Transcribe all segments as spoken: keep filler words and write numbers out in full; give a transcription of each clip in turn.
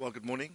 Well, good morning.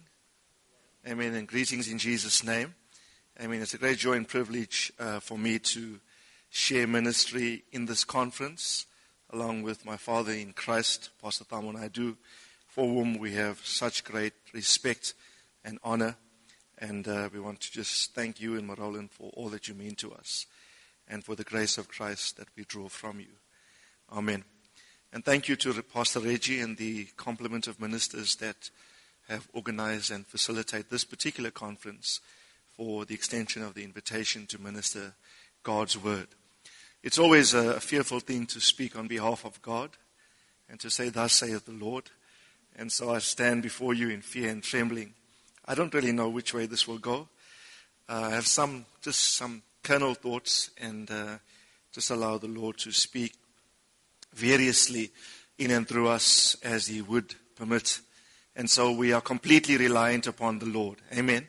Amen, and greetings in Jesus' name. Amen. It's a great joy and privilege uh, for me to share ministry in this conference, along with my father in Christ, Pastor Thamo Naidoo, for whom we have such great respect and honor. And uh, we want to just thank you and Marolan for all that you mean to us, and for the grace of Christ that we draw from you. Amen. And thank you to Pastor Reggie and the complement of ministers that have organized and facilitate this particular conference for the extension of the invitation to minister God's word. It's always a fearful thing to speak on behalf of God and to say, "Thus saith the Lord." And so I stand before you in fear and trembling. I don't really know which way this will go. Uh, I have some, just some kernel thoughts, and uh, just allow the Lord to speak variously in and through us as He would permit. And so we are completely reliant upon the Lord. Amen.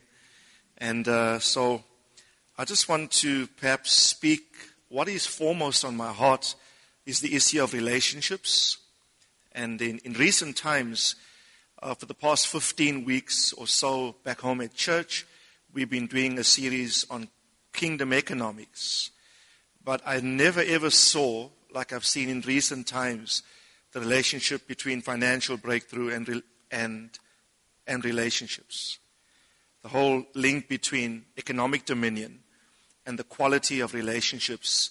And uh, so I just want to perhaps speak, what is foremost on my heart is the issue of relationships. And in, in recent times, uh, for the past fifteen weeks or so back home at church, we've been doing a series on kingdom economics. But I never ever saw, like I've seen in recent times, the relationship between financial breakthrough and re- and and relationships. The whole link between economic dominion and the quality of relationships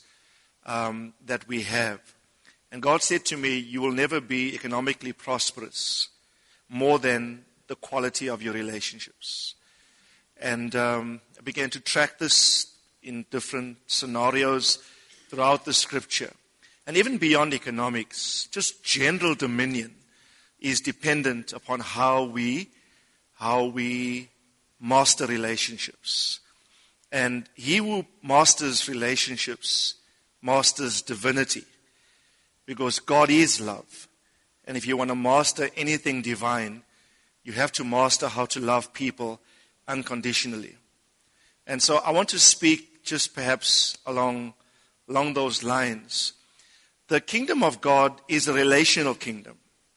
um, that we have. And God said to me, you will never be economically prosperous more than the quality of your relationships. And um, I began to track this in different scenarios throughout the scripture. And even beyond economics, just general dominion is dependent upon how we how we master relationships. And he who masters relationships masters divinity, because God is love. And if you want to master anything divine, you have to master how to love people unconditionally. And so I want to speak just perhaps along, along those lines. The kingdom of God is a relational kingdom.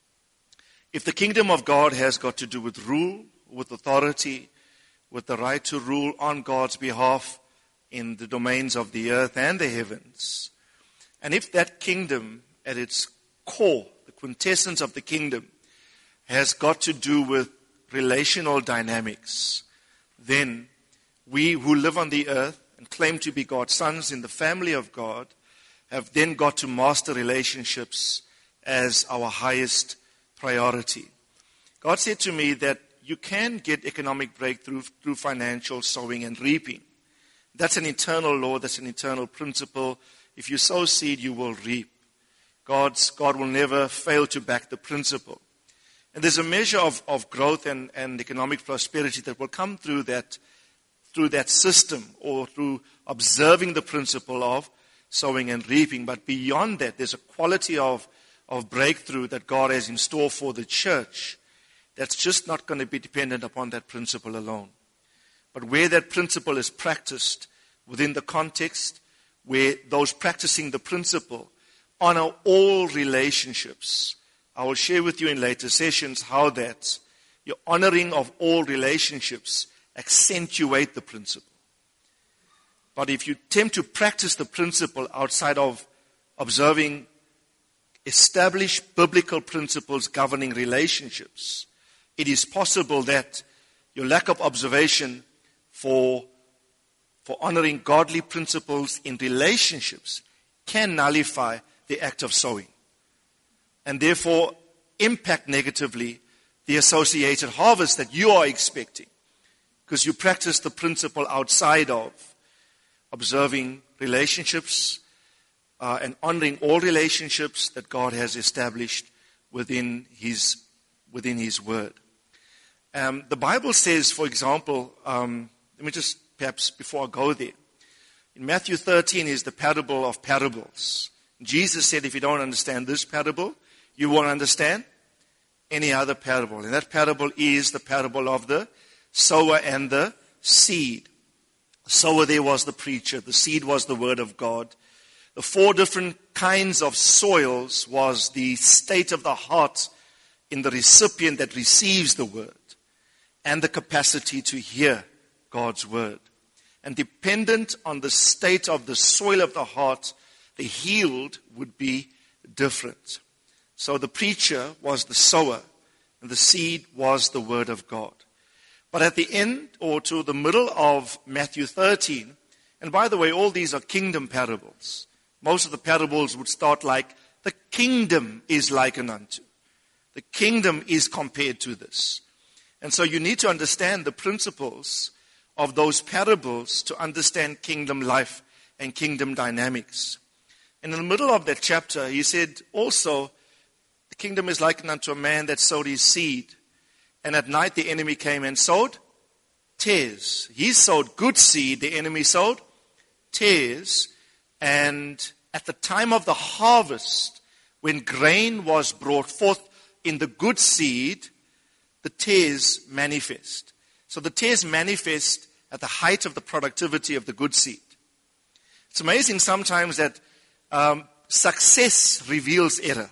If the kingdom of God has got to do with rule, with authority, with the right to rule on God's behalf in the domains of the earth and the heavens, and if that kingdom at its core, the quintessence of the kingdom, has got to do with relational dynamics, then we who live on the earth and claim to be God's sons in the family of God have then got to master relationships as our highest priority. God said to me that you can get economic breakthrough through financial sowing and reaping. That's an eternal law, that's an eternal principle. If you sow seed, you will reap. God's, God will never fail to back the principle. And there's a measure of, of growth and, and economic prosperity that will come through that, through that system, or through observing the principle of sowing and reaping. But beyond that, there's a quality of of breakthrough that God has in store for the church that's just not going to be dependent upon that principle alone. But where that principle is practiced within the context where those practicing the principle honor all relationships. I will share with you in later sessions how that your honoring of all relationships accentuate the principle. But if you attempt to practice the principle outside of observing established biblical principles governing relationships, it is possible that your lack of observation for, for honoring godly principles in relationships can nullify the act of sowing, and therefore impact negatively the associated harvest that you are expecting, because you practice the principle outside of observing relationships Uh, and honoring all relationships that God has established within His within His Word. Um, the Bible says, for example, um, let me just perhaps before I go there, in Matthew thirteen is the parable of parables. Jesus said, if you don't understand this parable, you won't understand any other parable. And that parable is the parable of the sower and the seed. The sower there was the preacher. The seed was the word of God. The four different kinds of soils was the state of the heart in the recipient that receives the word. and the capacity to hear God's word. And dependent on the state of the soil of the heart, the yield would be different. So the preacher was the sower, and the seed was the word of God. But at the end, or to the middle of Matthew thirteen, and by the way, all these are kingdom parables. Most of the parables would start like, the kingdom is likened unto. The kingdom is compared to this. And so you need to understand the principles of those parables to understand kingdom life and kingdom dynamics. And in the middle of that chapter, he said also, the kingdom is likened unto a man that sowed his seed. And at night the enemy came and sowed tares. He sowed good seed, the enemy sowed tares. And at the time of the harvest, when grain was brought forth in the good seed, the tares manifest. So the tares manifest at the height of the productivity of the good seed. It's amazing sometimes that um, success reveals error.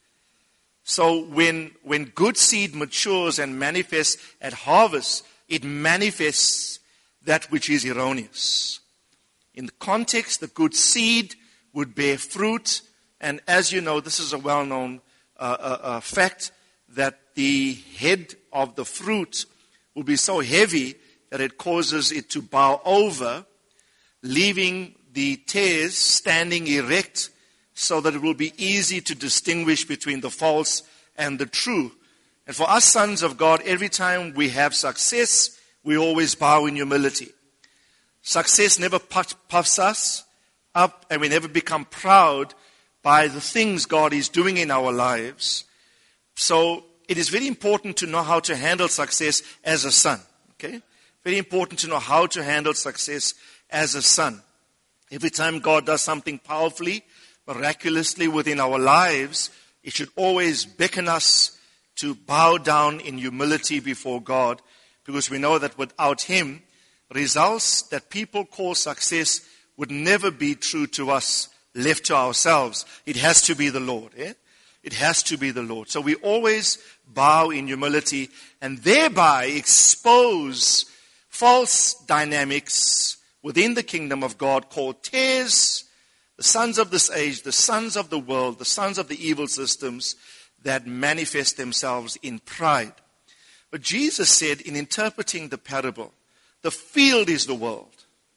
So when, when good seed matures and manifests at harvest, it manifests that which is erroneous. In the context, the good seed would bear fruit. And as you know, this is a well-known uh, uh, uh, fact, that the head of the fruit will be so heavy that it causes it to bow over, leaving the tares standing erect so that it will be easy to distinguish between the false and the true. And for us sons of God, every time we have success, we always bow in humility. Success never puffs us up, and we never become proud by the things God is doing in our lives. So it is very important to know how to handle success as a son. Okay? Very important to know how to handle success as a son. Every time God does something powerfully, miraculously within our lives, it should always beckon us to bow down in humility before God, because we know that without Him, results that people call success would never be true to us, left to ourselves. It has to be the Lord. Eh? It has to be the Lord. So we always bow in humility and thereby expose false dynamics within the kingdom of God called tares, the sons of this age, the sons of the world, the sons of the evil systems that manifest themselves in pride. But Jesus said in interpreting the parable, the field is the world.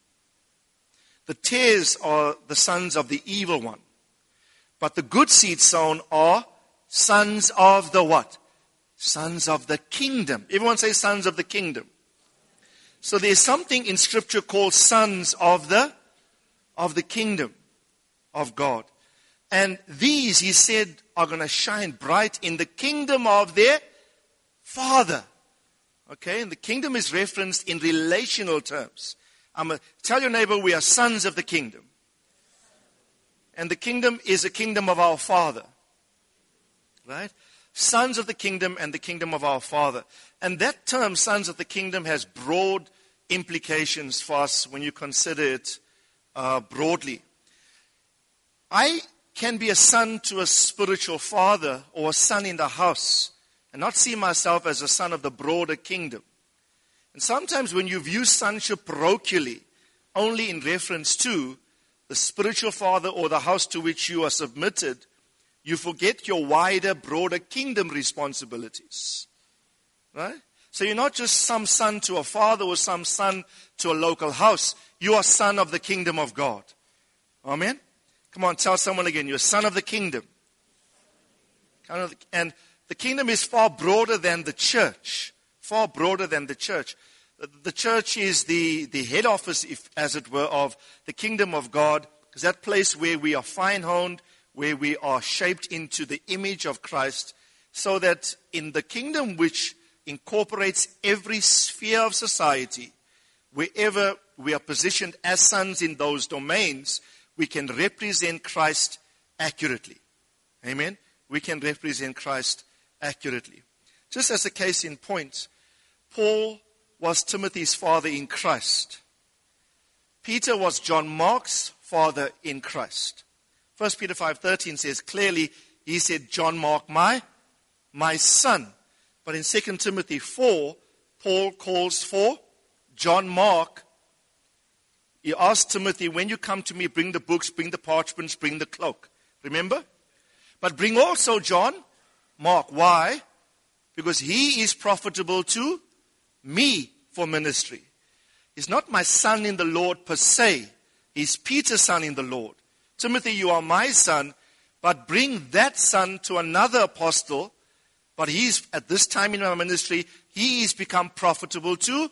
The tares are the sons of the evil one. But the good seed sown are sons of the what? Sons of the kingdom. Everyone say sons of the kingdom. So there's something in Scripture called sons of the, of the kingdom of God. And these, he said, are going to shine bright in the kingdom of their Father. Okay, and the kingdom is referenced in relational terms. I'm a, tell your neighbor, we are sons of the kingdom. And the kingdom is a kingdom of our Father. Right? Sons of the kingdom and the kingdom of our Father. And that term, sons of the kingdom, has broad implications for us when you consider it uh, broadly. I can be a son to a spiritual father or a son in the house and not see myself as a son of the broader kingdom. And sometimes when you view sonship parochially, only in reference to the spiritual father or the house to which you are submitted, you forget your wider, broader kingdom responsibilities. Right? So you're not just some son to a father or some son to a local house. You are son of the kingdom of God. Amen? Come on, tell someone again, you're a son of the kingdom. And the kingdom is far broader than the church. Far broader than the church. The church is the, the head office, if, as it were, of the kingdom of God. It's that place where we are fine-honed, where we are shaped into the image of Christ, so that in the kingdom which incorporates every sphere of society, wherever we are positioned as sons in those domains, we can represent Christ accurately. Amen? We can represent Christ accurately. Just as a case in point, Paul was Timothy's father in Christ. Peter was John Mark's father in Christ. First Peter five thirteen says clearly, he said, John Mark, my, my son. But in Second Timothy four, Paul calls for John Mark. He asked Timothy, when you come to me, bring the books, bring the parchments, bring the cloak. Remember? But bring also John Mark. Why? Because he is profitable to me for ministry. He's not my son in the Lord per se. He's Peter's son in the Lord. Timothy, you are my son, but bring that son to another apostle. But he's, at this time in my ministry, he is become profitable to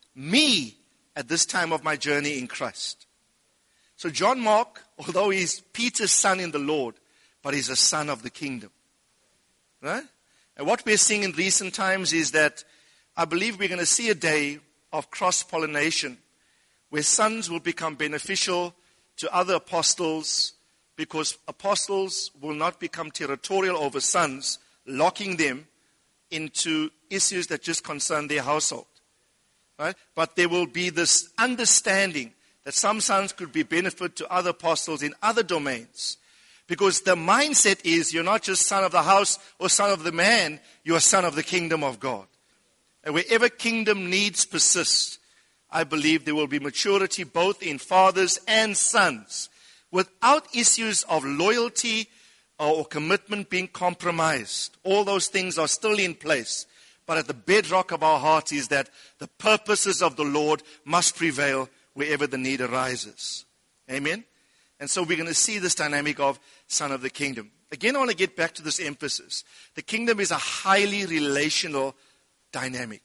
me at this time of my journey in Christ. So John Mark, although he's Peter's son in the Lord, but he's a son of the kingdom. Right? And what we're seeing in recent times is that I believe we're going to see a day of cross-pollination where sons will become beneficial to other apostles because apostles will not become territorial over sons, locking them into issues that just concern their household. Right? But there will be this understanding that some sons could be benefit to other apostles in other domains. Because the mindset is you're not just son of the house or son of the man, you're son of the kingdom of God. And wherever kingdom needs persist, I believe there will be maturity both in fathers and sons without issues of loyalty or commitment being compromised. All those things are still in place. But at the bedrock of our heart is that the purposes of the Lord must prevail wherever the need arises. Amen? And so we're going to see this dynamic of son of the kingdom. Again, I want to get back to this emphasis. The kingdom is a highly relational dynamic.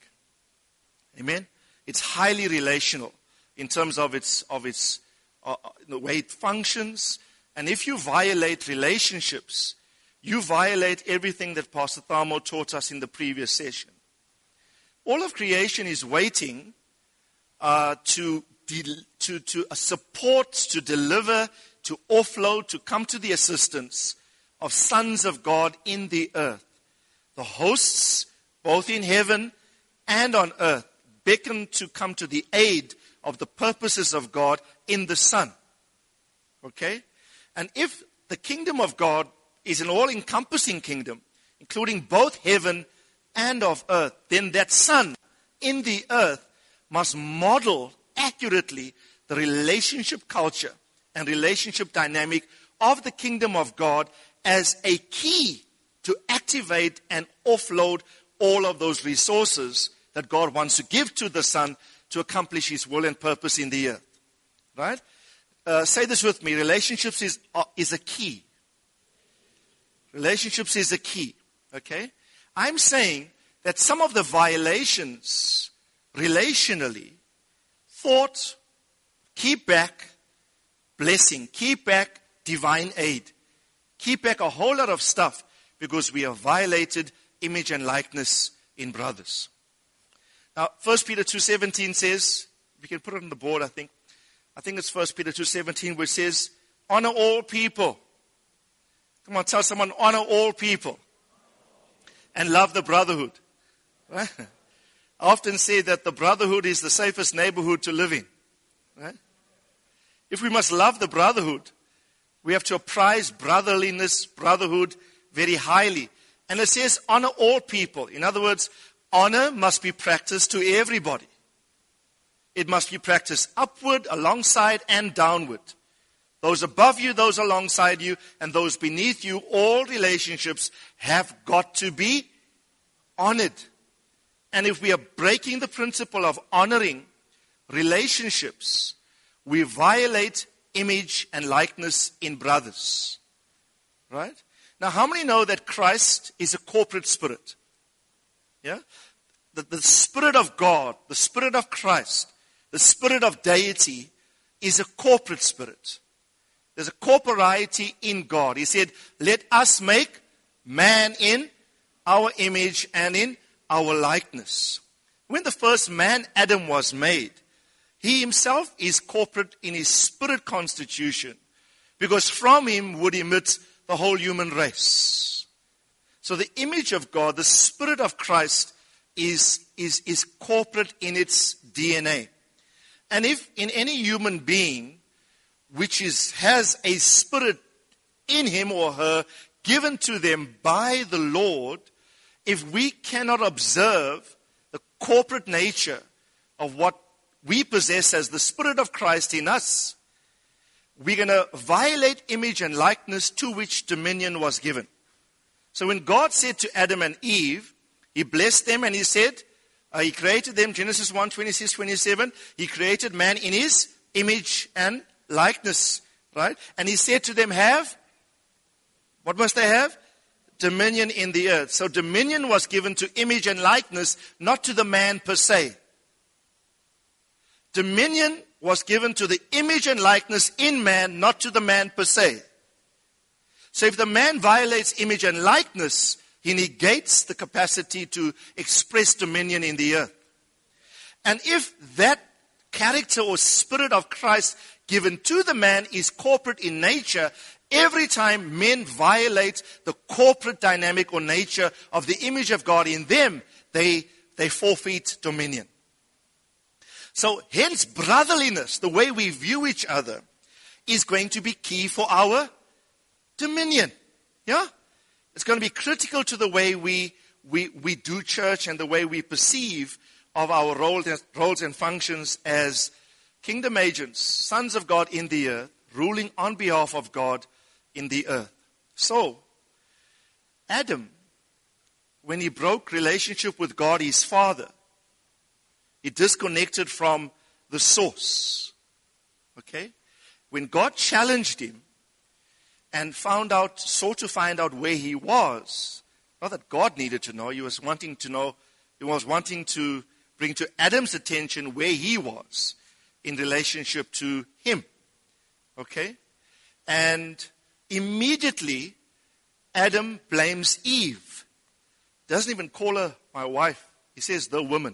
Amen? It's highly relational in terms of its of its uh, the way it functions. And if you violate relationships, you violate everything that Pastor Thamo taught us in the previous session. All of creation is waiting uh, to, de- to, to uh, support, to deliver, to offload, to come to the assistance of sons of God in the earth. The hosts, both in heaven and on earth, beckon to come to the aid of the purposes of God in the Son. Okay? And if the kingdom of God is an all-encompassing kingdom, including both heaven and of earth, then that son in the earth must model accurately the relationship culture and relationship dynamic of the kingdom of God as a key to activate and offload all of those resources that God wants to give to the son to accomplish his will and purpose in the earth. Right? Uh, say this with me. Relationships is, uh, is a key. Relationships is a key. Okay? I'm saying that some of the violations relationally, thought, keep back blessing, keep back divine aid, keep back a whole lot of stuff because we have violated image and likeness in brothers. Now, First Peter two seventeen says, we can put it on the board, I think. I think it's First Peter two seventeen, which says, honor all people. Come on, tell someone, honor all people. And love the brotherhood. Right? I often say that the brotherhood is the safest neighborhood to live in. Right? If we must love the brotherhood, we have to prize brotherliness, brotherhood very highly. And it says, honor all people. In other words, honor must be practiced to everybody. It must be practiced upward, alongside, and downward. Those above you, those alongside you, and those beneath you, all relationships have got to be honored. And if we are breaking the principle of honoring relationships, we violate image and likeness in brothers. Right? Now, how many know that Christ is a corporate spirit? Yeah? The, the Spirit of God, the Spirit of Christ, the Spirit of deity is a corporate spirit. There's a corporeity in God. He said, let us make man in our image and in our likeness. When the first man, Adam, was made, he himself is corporate in his spirit constitution because from him would emit the whole human race. So the image of God, the Spirit of Christ, is, is, is corporate in its D N A. And if in any human being which is has a spirit in him or her given to them by the Lord, if we cannot observe the corporate nature of what we possess as the Spirit of Christ in us, we're going to violate image and likeness to which dominion was given. So when God said to Adam and Eve, He blessed them and He said, uh, He created them, Genesis one, twenty-six, twenty-seven, He created man in His image and likeness, right? And He said to them, have, what must they have? Dominion in the earth. So dominion was given to image and likeness, not to the man per se. Dominion was given to the image and likeness in man, not to the man per se. So if the man violates image and likeness, he negates the capacity to express dominion in the earth. And if that character or spirit of Christ given to the man is corporate in nature, every time men violate the corporate dynamic or nature of the image of God in them, they, they forfeit dominion. So hence brotherliness, the way we view each other, is going to be key for our dominion. Yeah? It's going to be critical to the way we, we, we do church and the way we perceive of our roles, roles and functions as kingdom agents, sons of God in the earth, ruling on behalf of God in the earth. So, Adam, when he broke relationship with God, his father, he disconnected from the source. Okay? When God challenged him and found out, sought to find out where he was, not that God needed to know, he was wanting to know, he was wanting to bring to Adam's attention where he was in relationship to him. Okay? And immediately, Adam blames Eve. Doesn't even call her my wife. He says, the woman.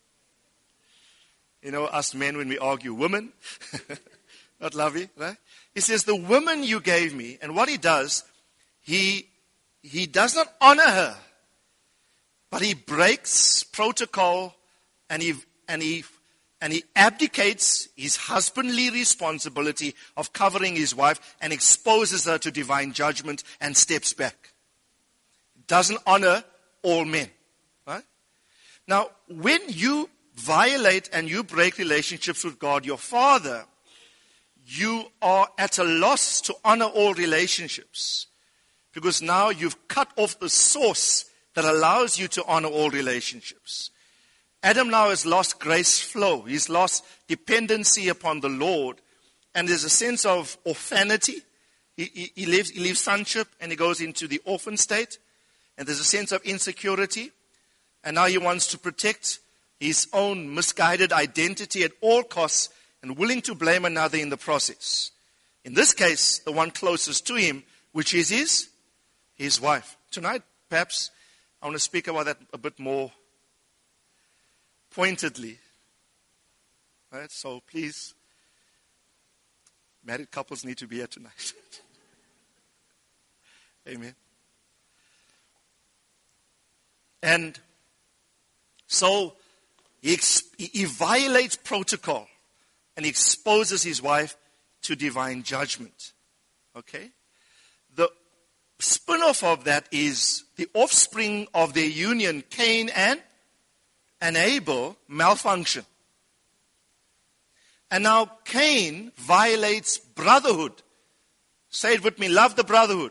You know, us men, when we argue, woman. Not lovely, right? He says, the woman you gave me. And what he does, he, he does not honor her. But he breaks protocol and he, and he, and he abdicates his husbandly responsibility of covering his wife and exposes her to divine judgment and steps back. Doesn't honor all men. Right? Now, when you violate and you break relationships with God, your Father, you are at a loss to honor all relationships. Because now you've cut off the source that allows you to honor all relationships. Adam now has lost grace flow. He's lost dependency upon the Lord. And there's a sense of orphanity. He, he, he, leaves, he leaves sonship and he goes into the orphan state. And there's a sense of insecurity. And now he wants to protect his own misguided identity at all costs and willing to blame another in the process. In this case, the one closest to him, which is his, his wife. Tonight, perhaps, I want to speak about that a bit more pointedly. Right? So please, married couples need to be here tonight. Amen. And so he, ex- he violates protocol and he exposes his wife to divine judgment. Okay? The spin-off of that is the offspring of their union, Cain and, and Abel, malfunction. And now Cain violates brotherhood. Say it with me, love the brotherhood.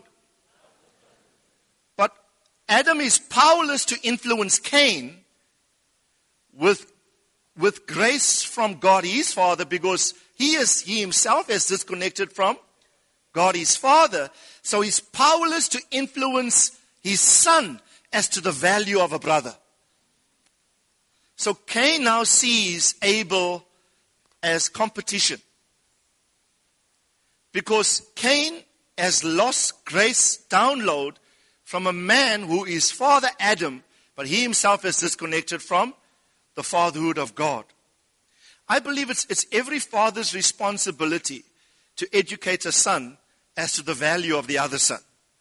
But Adam is powerless to influence Cain with, with grace from God his Father, because he is he himself is disconnected from God his Father. So he's powerless to influence his son as to the value of a brother. So Cain now sees Abel as competition, because Cain has lost grace download from a man who is Father Adam, but he himself is disconnected from the fatherhood of God. I believe it's, it's every father's responsibility to educate a son as to the value of the other son.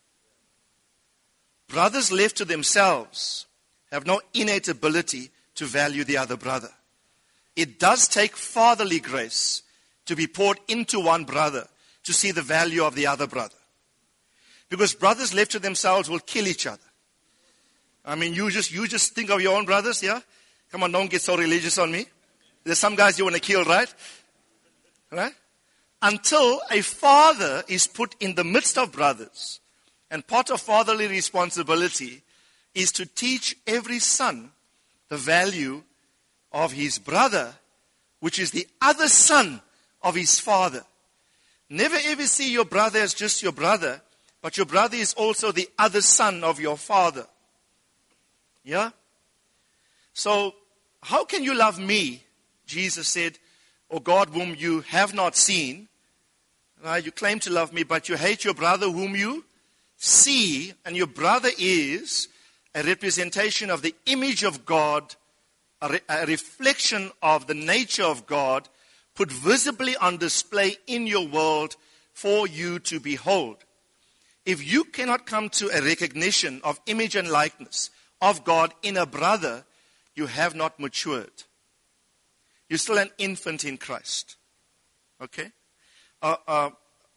Brothers left to themselves have no innate ability to value the other brother. It does take fatherly grace to be poured into one brother to see the value of the other brother. Because brothers left to themselves will kill each other. I mean, you just you just think of your own brothers, yeah? Come on, don't get so religious on me. There's some guys you want to kill, right? Right? Until a father is put in the midst of brothers. And part of fatherly responsibility is to teach every son the value of his brother, which is the other son of his father. Never ever see your brother as just your brother, but your brother is also the other son of your father. Yeah? So, how can you love me? Jesus said, or God whom you have not seen. Right? You claim to love me, but you hate your brother whom you see. And your brother is a representation of the image of God, a, re- a reflection of the nature of God, put visibly on display in your world for you to behold. If you cannot come to a recognition of image and likeness of God in a brother, you have not matured. You're still an infant in Christ. Okay? Uh, uh,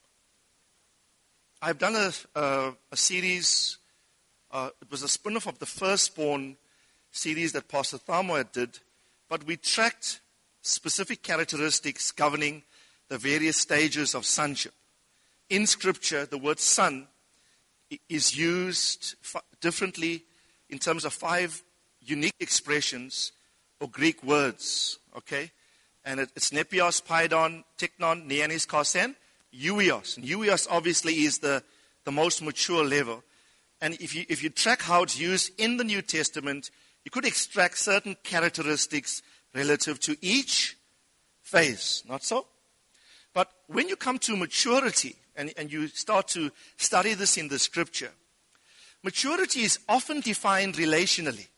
I've done a, uh, a series, uh, it was a spin-off of the Firstborn series that Pastor Thamo did, but we tracked specific characteristics governing the various stages of sonship. In Scripture, the word son is used f- differently in terms of five unique expressions or Greek words, okay? And it, it's nepios, paidon, teknon, neanis, kosen, euios. And euios obviously is the, the most mature level. And if you, if you track how it's used in the New Testament, you could extract certain characteristics relative to each phase, not so? But when you come to maturity, and, and you start to study this in the Scripture, maturity is often defined relationally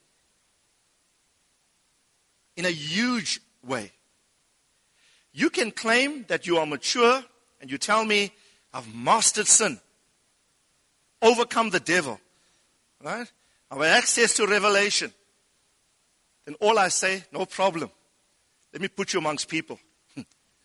in a huge way. You can claim that you are mature, and you tell me, I've mastered sin, overcome the devil, right? I've had access to revelation. Then all I say, no problem. Let me put you amongst people. And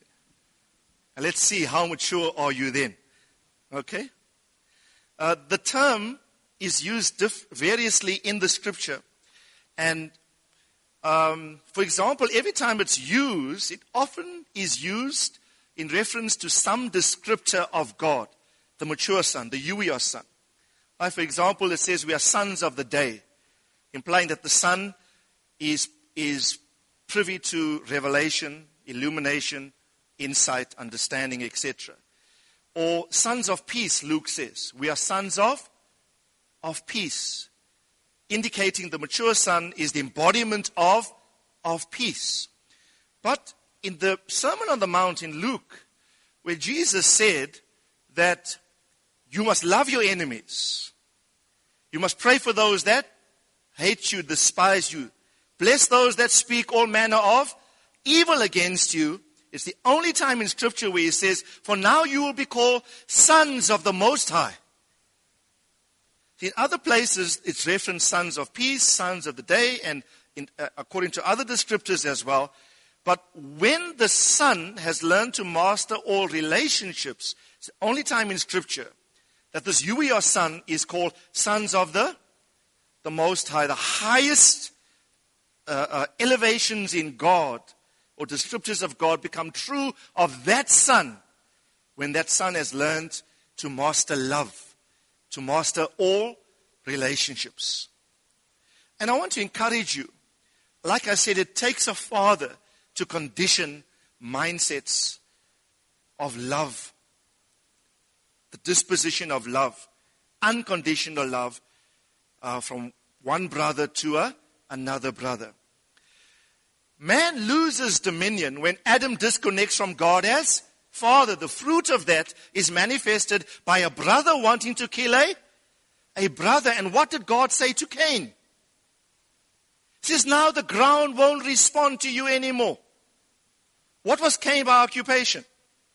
let's see how mature are you then. Okay? Uh, the term is used diff- variously in the Scripture. And um, for example, every time it's used, it often is used in reference to some descriptor of God, the mature son, the euios son. Like for example, it says we are sons of the day, implying that the son is, is privy to revelation, illumination, insight, understanding, et cetera. Or sons of peace, Luke says. We are sons of, of peace, indicating the mature son is the embodiment of, of peace. But in the Sermon on the Mount in Luke, where Jesus said that you must love your enemies, you must pray for those that hate you, despise you, bless those that speak all manner of evil against you. It's the only time in Scripture where he says, for now you will be called sons of the Most High. In other places, it's referenced sons of peace, sons of the day, and in, uh, according to other descriptors as well. But when the son has learned to master all relationships, it's the only time in Scripture that this euios son is called sons of the, the Most High, the highest uh, uh, elevations in God or descriptors of God become true of that son when that son has learned to master love, to master all relationships. And I want to encourage you, like I said, it takes a father to condition mindsets of love, the disposition of love, unconditional love uh, from one brother to a, another brother. Man loses dominion when Adam disconnects from God as Father. The fruit of that is manifested by a brother wanting to kill a, a brother. And what did God say to Cain? He says, now the ground won't respond to you anymore. What was Cain by occupation?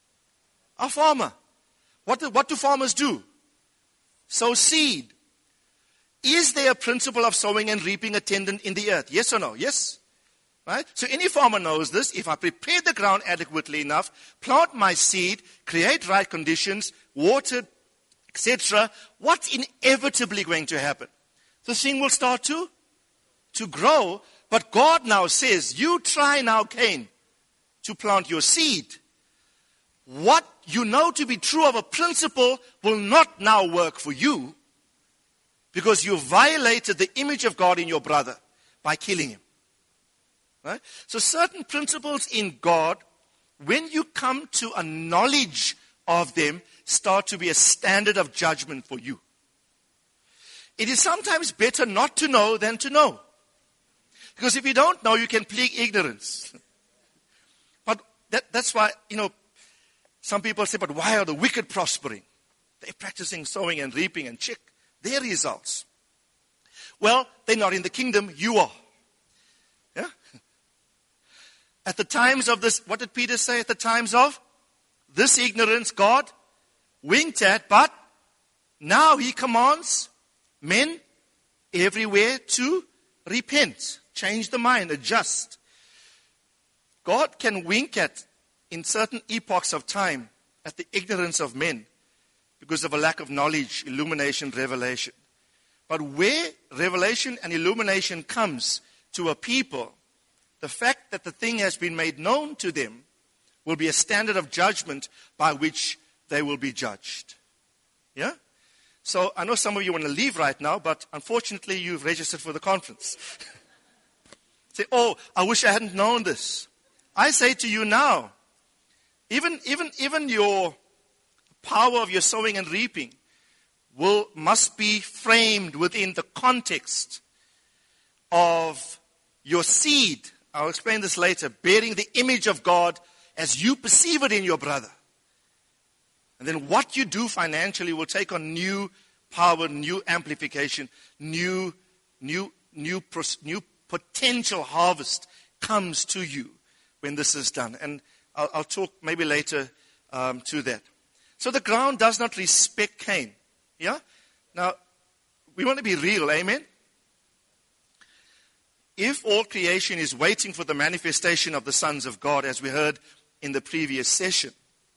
A farmer. What do, what do farmers do? Sow seed. Is there a principle of sowing and reaping attendant in the earth? Yes or no? Yes? Right? So any farmer knows this. If I prepare the ground adequately enough, plant my seed, create right conditions, water, et cetera, what's inevitably going to happen? The thing will start to, to grow, But God now says, you try now, Cain, to plant your seed. What you know to be true of a principle will not now work for you because you violated the image of God in your brother by killing him. Right? So certain principles in God, when you come to a knowledge of them, start to be a standard of judgment for you. It is sometimes better not to know than to know. Because if you don't know, you can plead ignorance. But that, that's why, you know, some people say, but why are the wicked prospering? They're practicing sowing and reaping and check their results. Well, they're not in the kingdom, you are. Yeah? At the times of this, what did Peter say? At the times of this ignorance, God winked at, but now he commands men everywhere to repent, change the mind, adjust. God can wink at, in certain epochs of time, at the ignorance of men because of a lack of knowledge, illumination, revelation. But where revelation and illumination comes to a people, the fact that the thing has been made known to them will be a standard of judgment by which they will be judged. Yeah? So I know some of you want to leave right now, but unfortunately you've registered for the conference. Say, oh, I wish I hadn't known this. I say to you now, even, even, even your power of your sowing and reaping will must be framed within the context of your seed. I'll explain this later. Bearing the image of God as you perceive it in your brother. And then what you do financially will take on new power, new amplification, new, new, new, new potential harvest comes to you when this is done. And I'll, I'll talk maybe later um, to that. So the ground does not respect Cain. Yeah? Now, we want to be real, amen? If all creation is waiting for the manifestation of the sons of God, as we heard in the previous session,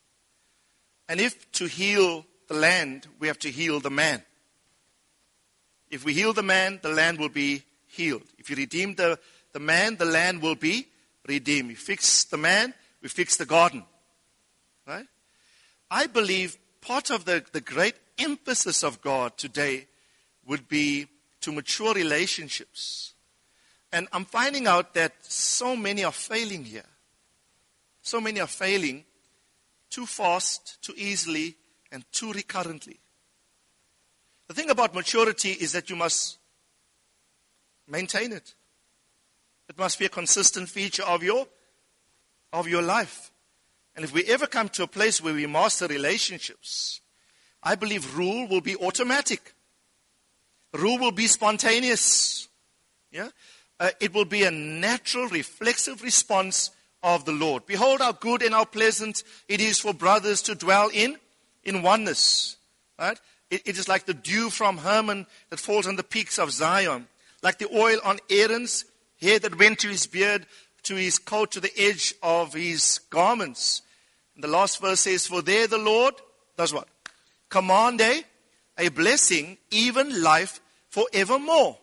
and if to heal the land, we have to heal the man. If we heal the man, the land will be healed. If you redeem the, the man, the land will be redeemed. We fix the man, we fix the garden. Right? I believe part of the, the great emphasis of God today would be to mature relationships. And I'm finding out that so many are failing here. So many are failing too fast, too easily, and too recurrently. The thing about maturity is that you must maintain it. It must be a consistent feature of your, of your life. And if we ever come to a place where we master relationships, I believe rule will be automatic. Rule will be spontaneous. Yeah? Uh, it will be a natural, reflexive response of the Lord. Behold how good and how pleasant it is for brothers to dwell in, in oneness. Right? It, it is like the dew from Hermon that falls on the peaks of Zion. Like the oil on Aaron's hair that went to his beard, to his coat, to the edge of his garments. And the last verse says, for there the Lord does what? Command a, a blessing, even life forevermore.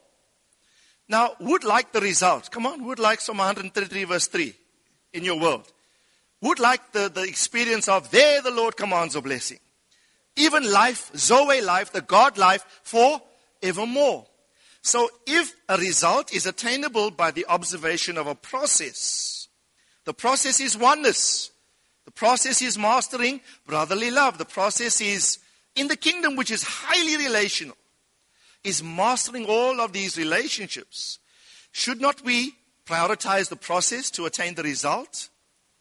Now, would like the result. Come on, would like Psalm one thirty-three verse three in your world. Would like the, the experience of there the Lord commands a blessing. Even life, Zoe life, the God life forevermore. So if a result is attainable by the observation of a process, the process is oneness. The process is mastering brotherly love. The process is in the kingdom, which is highly relational, is mastering all of these relationships. Should not we prioritize the process to attain the result?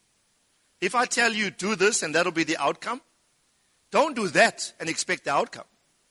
If I tell you do this and that'll be the outcome, don't do that and expect the outcome.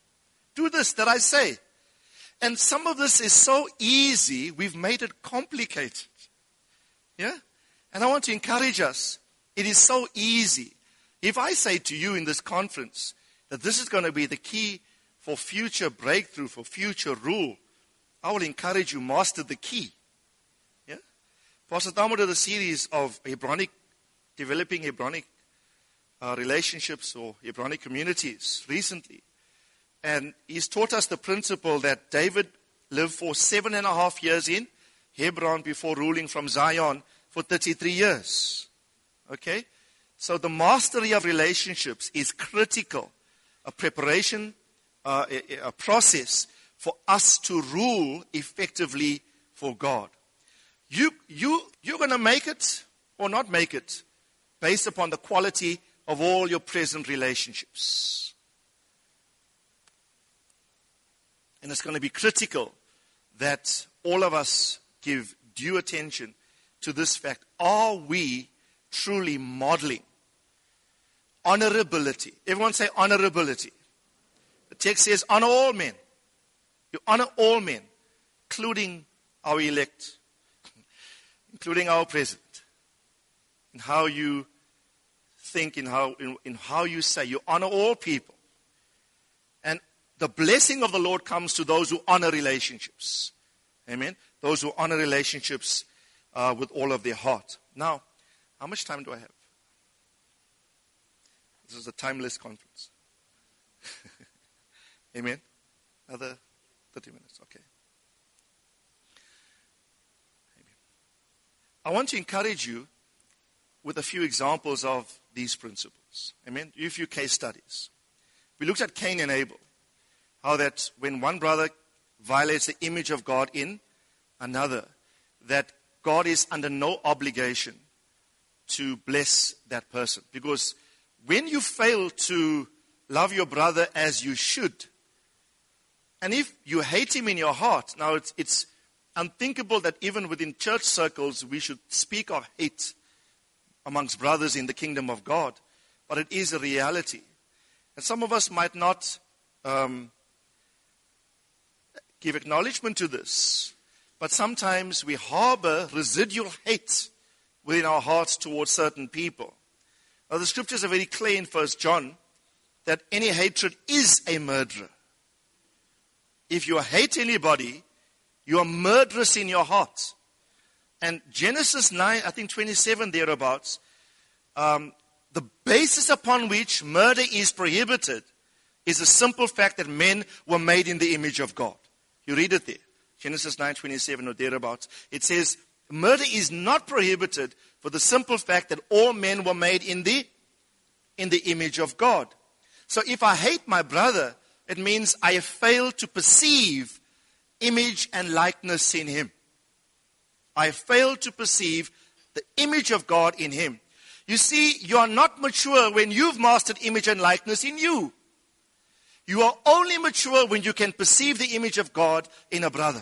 Do this that I say. And some of this is so easy, we've made it complicated. Yeah? And I want to encourage us. It is so easy. If I say to you in this conference that this is going to be the key for future breakthrough, for future rule, I will encourage you, master the key. Yeah? Pastor Tamo did a series of Hebronic, developing Hebronic uh, relationships or Hebronic communities recently. And he's taught us the principle that David lived for seven and a half years in Hebron before ruling from Zion for thirty-three years. Okay? So the mastery of relationships is critical. A preparation, uh, a, a process for us to rule effectively for God. You, you, you're going to make it or not make it based upon the quality of all your present relationships. And it's going to be critical that all of us give due attention to this fact. Are we truly modeling honorability? Everyone say honorability. The text says honor all men. You honor all men, including our elect, including our president. In how you think, in how, in, in how you say. You honor all people. And the blessing of the Lord comes to those who honor relationships. Amen? Those who honor relationships uh, with all of their heart. Now, how much time do I have? This is a timeless conference. Amen? Another thirty minutes, okay. Amen. I want to encourage you with a few examples of these principles. Amen? A few case studies. We looked at Cain and Abel. How that when one brother violates the image of God in another, that God is under no obligation to bless that person. Because when you fail to love your brother as you should, and if you hate him in your heart, now it's, it's unthinkable that even within church circles we should speak of hate amongst brothers in the kingdom of God. But it is a reality. And some of us might not um, give acknowledgement to this. But sometimes we harbor residual hate within our hearts towards certain people. Now the scriptures are very clear in First John that any hatred is a murderer. If you hate anybody, you are murderous in your heart. And Genesis nine, I think twenty-seven thereabouts, um, the basis upon which murder is prohibited is the simple fact that men were made in the image of God. You read it there. Genesis nine twenty-seven or thereabouts. It says, murder is not prohibited for the simple fact that all men were made in the, in the image of God. So if I hate my brother, it means I have failed to perceive image and likeness in him. I have failed to perceive the image of God in him. You see, you are not mature when you've mastered image and likeness in you. You are only mature when you can perceive the image of God in a brother.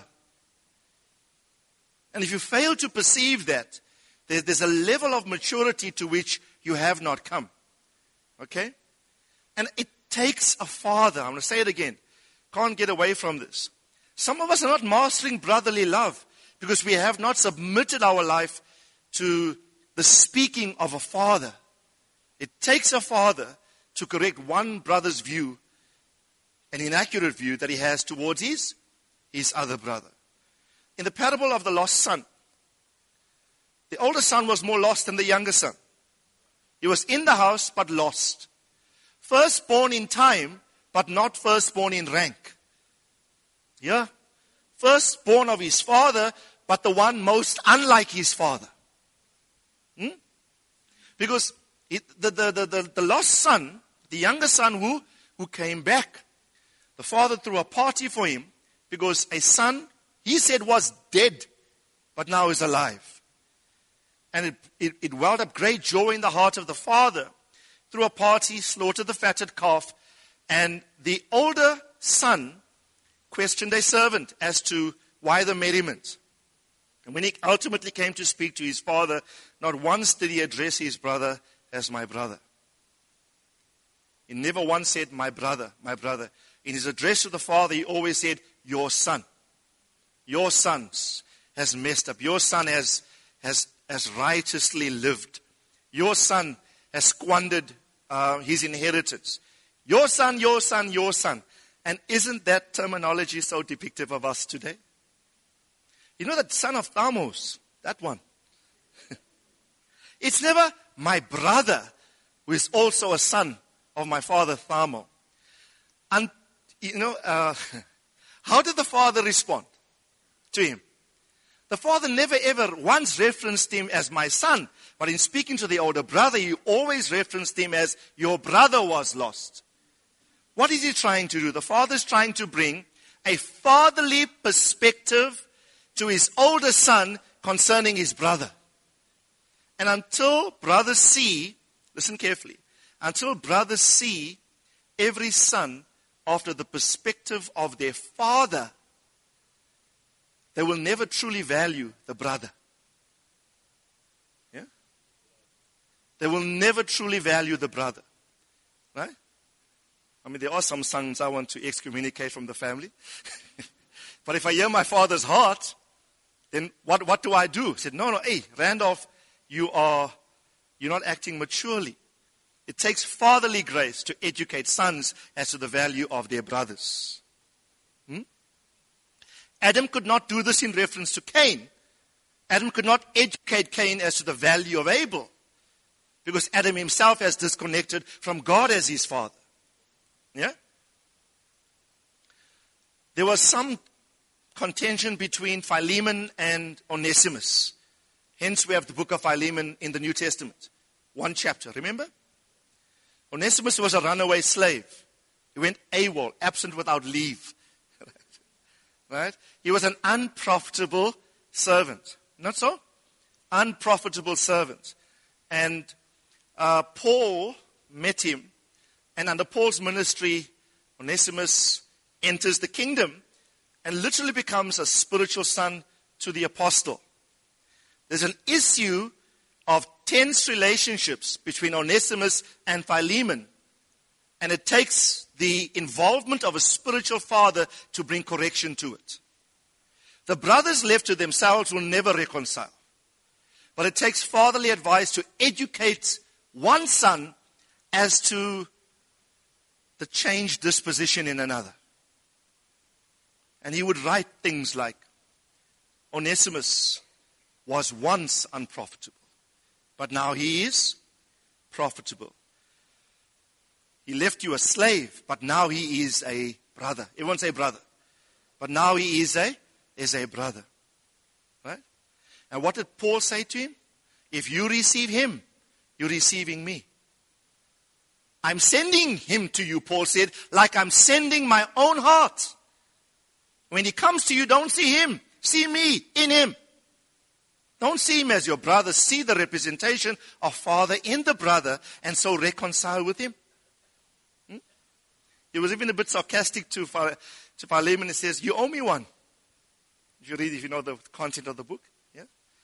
And if you fail to perceive that, there's a level of maturity to which you have not come. Okay? And it takes a father. I'm going to say it again. Can't get away from this. Some of us are not mastering brotherly love because we have not submitted our life to the speaking of a father. It takes a father to correct one brother's view, an inaccurate view that he has towards his, his other brother. In the parable of the lost son, the older son was more lost than the younger son. He was in the house but lost. Firstborn in time, but not firstborn in rank. Yeah? Firstborn of his father, but the one most unlike his father. Hmm? Because it, the, the, the, the, the lost son, the younger son who, who came back, the father threw a party for him because a son, he said, was dead, but now is alive. And it, it, it welled up great joy in the heart of the father. Threw a party, slaughtered the fatted calf, and the older son questioned a servant as to why the merriment. And when he ultimately came to speak to his father, not once did he address his brother as my brother. He never once said, my brother, my brother. In his address to the father, he always said, your son. Your son has messed up. Your son has, has, has righteously lived. Your son has squandered uh, his inheritance. Your son, your son, your son. And isn't that terminology so depictive of us today? You know that son of Thamos, that one. It's never my brother who is also a son of my father Thamo. And, you know, uh, how did the father respond to him? The father never ever once referenced him as my son. But in speaking to the older brother, he always referenced him as your brother was lost. What is he trying to do? The father is trying to bring a fatherly perspective to his older son concerning his brother. And until brothers see, listen carefully, until brothers see every son after the perspective of their father, they will never truly value the brother. Yeah? They will never truly value the brother. Right? I mean, there are some sons I want to excommunicate from the family. But if I hear my father's heart, then what, what do I do? I said, no, no, hey, Randolph, you are, you're not acting maturely. It takes fatherly grace to educate sons as to the value of their brothers. Hmm? Adam could not do this in reference to Cain. Adam could not educate Cain as to the value of Abel, because Adam himself has disconnected from God as his father. Yeah? There was some contention between Philemon and Onesimus. Hence we have the book of Philemon in the New Testament. One chapter, remember? Onesimus was a runaway slave. He went AWOL, absent without leave. Right? He was an unprofitable servant. Not so? Unprofitable servant. And uh, Paul met him. And under Paul's ministry, Onesimus enters the kingdom and literally becomes a spiritual son to the apostle. There's an issue of tense relationships between Onesimus and Philemon. And it takes the involvement of a spiritual father to bring correction to it. The brothers left to themselves will never reconcile. But it takes fatherly advice to educate one son as to the changed disposition in another. And he would write things like, Onesimus was once unprofitable, but now he is profitable. He left you a slave, but now he is a brother. Everyone say brother. But now he is a, is a brother. Right? And what did Paul say to him? If you receive him, you're receiving me. I'm sending him to you, Paul said, like I'm sending my own heart. When he comes to you, don't see him. See me in him. Don't see him as your brother. See the representation of Father in the brother, and so reconcile with him. Hmm? He was even a bit sarcastic to, to Philemon. He says, you owe me one. If you read, if you know the content of the book. Yeah?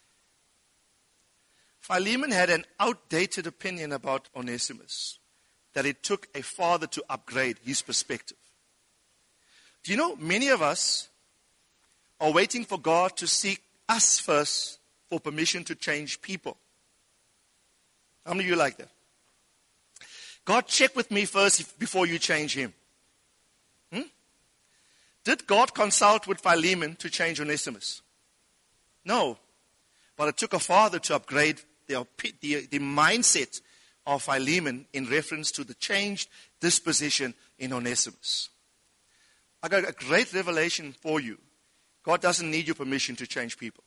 Philemon had an outdated opinion about Onesimus, that it took a father to upgrade his perspective. Do you know, many of us are waiting for God to seek us first for permission to change people. How many of you like that? God, check with me first before you change him. Hmm? Did God consult with Philemon to change Onesimus? No. But it took a father to upgrade the, the, the mindset of Philemon in reference to the changed disposition in Onesimus. I got a great revelation for you. God doesn't need your permission to change people.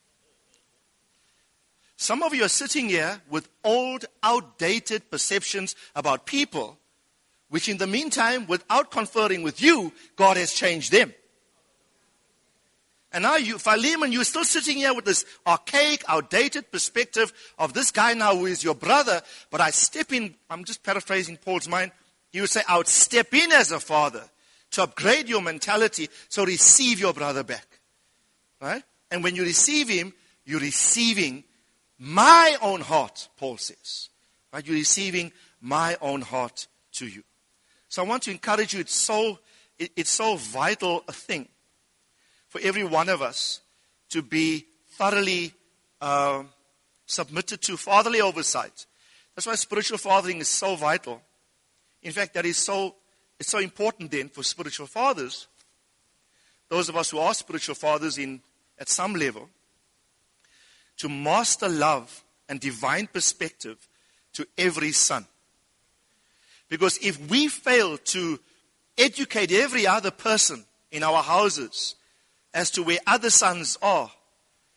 Some of you are sitting here with old, outdated perceptions about people, which in the meantime, without conferring with you, God has changed them. And now you, Philemon, you're still sitting here with this archaic, outdated perspective of this guy now who is your brother, but I step in, I'm just paraphrasing Paul's mind, he would say, I would step in as a father to upgrade your mentality, so receive your brother back. Right? And when you receive him, you're receiving my own heart, Paul says. Right? You're receiving my own heart to you. So I want to encourage you, it's so, it, it's so vital a thing for every one of us to be thoroughly uh, submitted to fatherly oversight. That's why spiritual fathering is so vital. In fact, that is so It's so important then for spiritual fathers, those of us who are spiritual fathers in at some level, to master love and divine perspective to every son. Because if we fail to educate every other person in our houses as to where other sons are,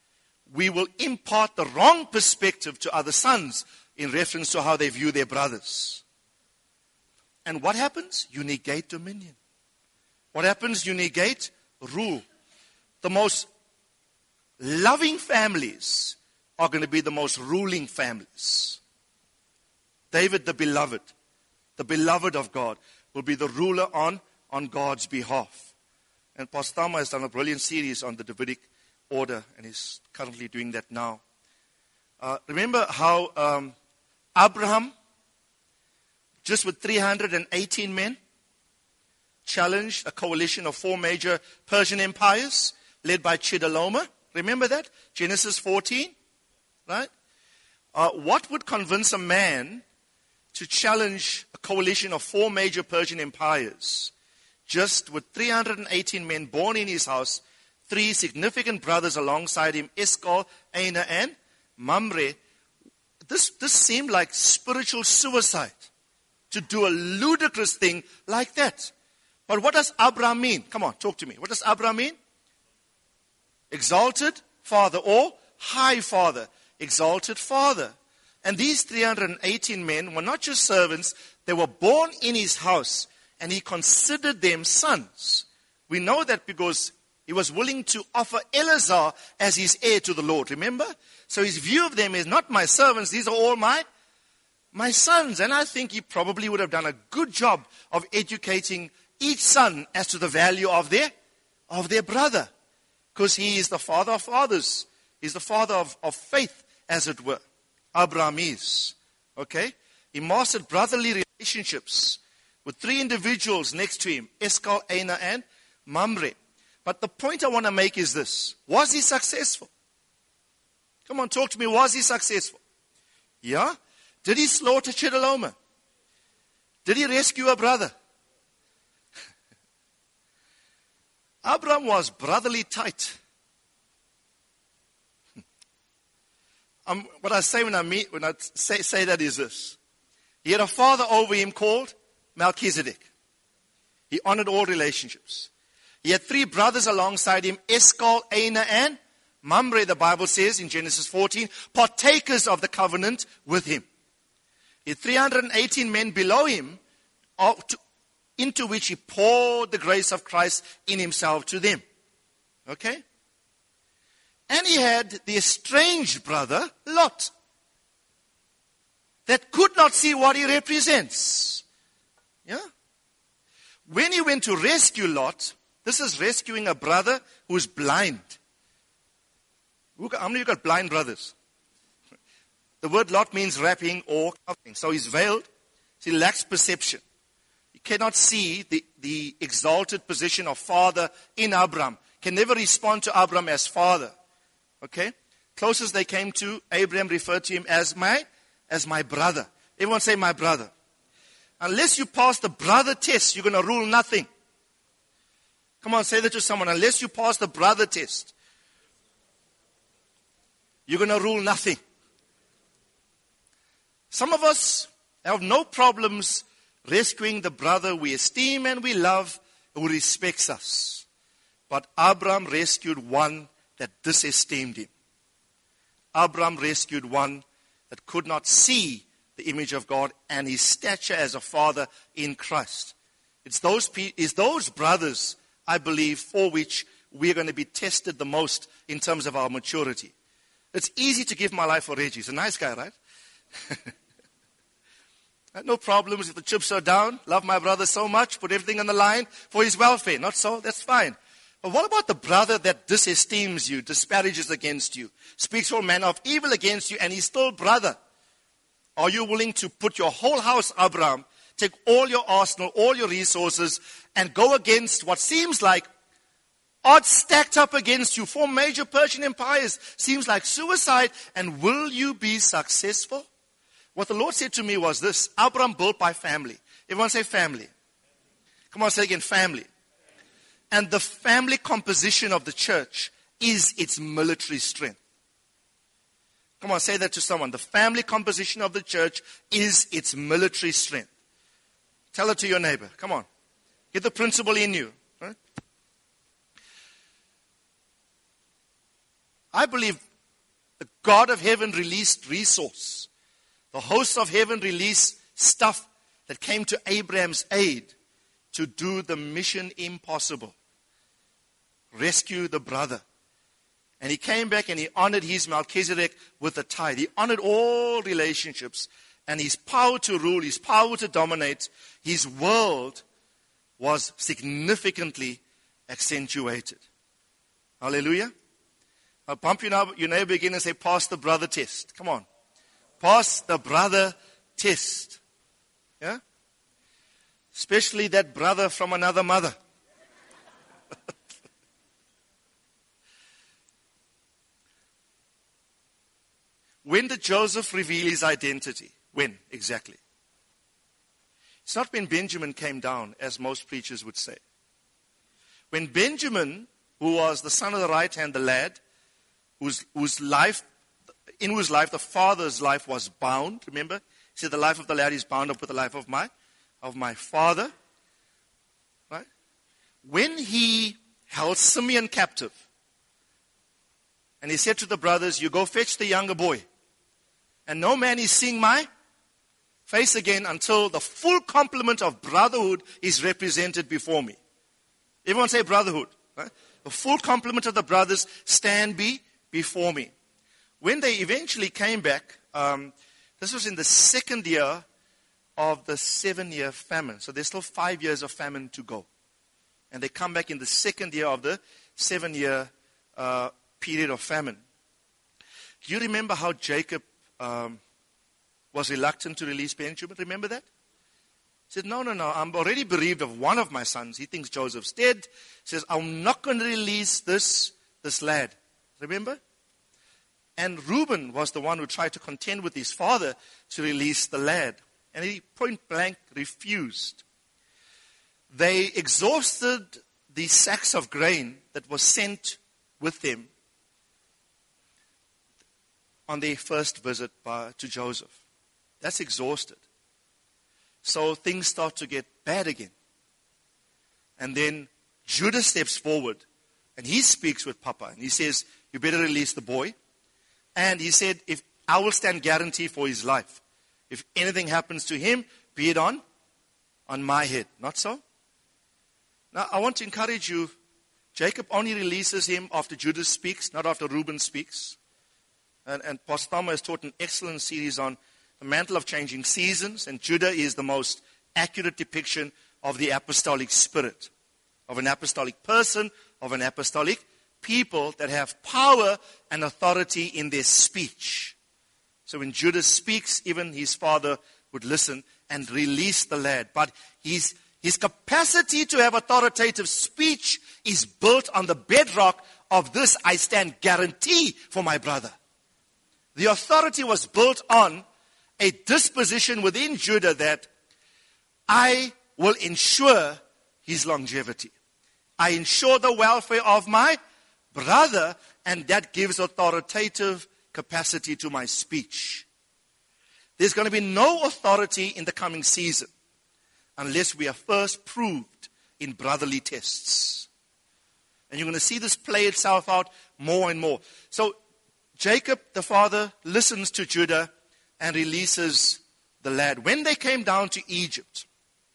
we will impart the wrong perspective to other sons in reference to how they view their brothers. And what happens? You negate dominion. What happens? You negate rule. The most loving families are going to be the most ruling families. David, the beloved, the beloved of God, will be the ruler on, on God's behalf. And Pastor Tama has done a brilliant series on the Davidic order, and he's currently doing that now. Uh, remember how um, Abraham, just with three hundred eighteen men, challenged a coalition of four major Persian empires led by Chedorlaomer? Remember that? Genesis fourteen, right? Uh, what would convince a man to challenge a coalition of four major Persian empires, just with three hundred eighteen men born in his house, three significant brothers alongside him, Eshcol, Aner, and Mamre? This, this seemed like spiritual suicide, to do a ludicrous thing like that. But what does Abraham mean? Come on, talk to me. What does Abraham mean? Exalted father, or high father. Exalted father. And these three hundred eighteen men were not just servants, they were born in his house, and he considered them sons. We know that because he was willing to offer Eleazar as his heir to the Lord, remember? So his view of them is not my servants, these are all my, my sons. And I think he probably would have done a good job of educating each son as to the value of their, of their brother. Because he is the father of fathers. He's the father of, of faith, as it were. Abraham is. Okay? He mastered brotherly relationships with three individuals next to him, Eshcol, Aner, and Mamre. But the point I want to make is this. Was he successful? Come on, talk to me. Was he successful? Yeah? Did he slaughter Chedorlaomer? Did he rescue a brother? Abraham was brotherly tight. um, what I say when I meet, when I say, say that is this. He had a father over him called Melchizedek. He honored all relationships. He had three brothers alongside him, Eshcol, Aner, and Mamre, the Bible says in Genesis fourteen, partakers of the covenant with him. He had three hundred eighteen men below him, into which he poured the grace of Christ in himself to them. Okay? And he had the estranged brother, Lot, that could not see what he represents. Yeah? When he went to rescue Lot, this is rescuing a brother who is blind. How many of you got blind brothers? The word Lot means wrapping or covering. So he's veiled. So he lacks perception. He cannot see the, the exalted position of father in Abraham. Can never respond to Abraham as father. Okay? Closest they came to, Abraham referred to him as my, as my brother. Everyone say my brother. Unless you pass the brother test, you're going to rule nothing. Come on, say that to someone. Unless you pass the brother test, you're going to rule nothing. Some of us have no problems rescuing the brother we esteem and we love, who respects us. But Abraham rescued one that disesteemed him. Abraham rescued one that could not see the image of God and his stature as a father in Christ. It's those, it's those brothers, I believe, for which we're going to be tested the most in terms of our maturity. It's easy to give my life for Reggie. He's a nice guy, right? I had no problems if the chips are down. Love my brother so much. Put everything on the line for his welfare. Not so? That's fine. But what about the brother that disesteems you, disparages against you, speaks all manner of evil against you, and he's still brother? Are you willing to put your whole house, Abraham, take all your arsenal, all your resources, and go against what seems like odds stacked up against you? Four major Persian empires seems like suicide. And will you be successful? What the Lord said to me was this. Abraham built by family. Everyone say family. Come on, say again, family. And the family composition of the church is its military strength. Come on, say that to someone. The family composition of the church is its military strength. Tell it to your neighbor. Come on. Get the principle in you. Right? I believe The God of heaven released resource. The hosts of heaven released stuff that came to Abraham's aid to do the mission impossible. Rescue the brother. And he came back and he honored his Melchizedek with a tithe. He honored all relationships. And his power to rule, his power to dominate, his world was significantly accentuated. Hallelujah. I'll bump you now, your neighbor again and say, pass the brother test. Come on. Pass the brother test. Yeah? Especially that brother from another mother. When did Joseph reveal his identity? When exactly? It's not when Benjamin came down, as most preachers would say. When Benjamin, who was the son of the right hand, the lad, whose, whose life, in whose life the father's life was bound, remember? He said the life of the lad is bound up with the life of my, of my father. Right? When he held Simeon captive, and he said to the brothers, you go fetch the younger boy, and no man is seeing my face again until the full complement of brotherhood is represented before me. Everyone say brotherhood. Right? The full complement of the brothers stand be before me. When they eventually came back, um, this was in the second year of the seven-year famine. So there's still five years of famine to go. And they come back in the second year of the seven-year uh, period of famine. Do you remember how Jacob um, was reluctant to release Benjamin? Remember that? He said, no, no, no, I'm already bereaved of one of my sons. He thinks Joseph's dead. He says, I'm not going to release this, this lad. Remember? And Reuben was the one who tried to contend with his father to release the lad. And he point blank refused. They exhausted the sacks of grain that was sent with them on their first visit by, to Joseph. That's exhausted. So things start to get bad again. And then Judah steps forward and he speaks with Papa. And he says, you better release the boy. And he said, if I will stand guarantee for his life. If anything happens to him, be it on, on my head. Not so? Now, I want to encourage you. Jacob only releases him after Judah speaks, not after Reuben speaks. And, and Pastor Thelma has taught an excellent series on the mantle of changing seasons. And Judah is the most accurate depiction of the apostolic spirit. Of an apostolic person, of an apostolic people that have power and authority in their speech. So when Judah speaks, even his father would listen and release the lad. But his, his capacity to have authoritative speech is built on the bedrock of this, I stand guarantee for my brother. The authority was built on a disposition within Judah that I will ensure his longevity. I ensure the welfare of my brother, and that gives authoritative capacity to my speech. There's going to be no authority in the coming season unless we are first proved in brotherly tests. And you're going to see this play itself out more and more. So Jacob, the father, listens to Judah and releases the lad. When they came down to Egypt,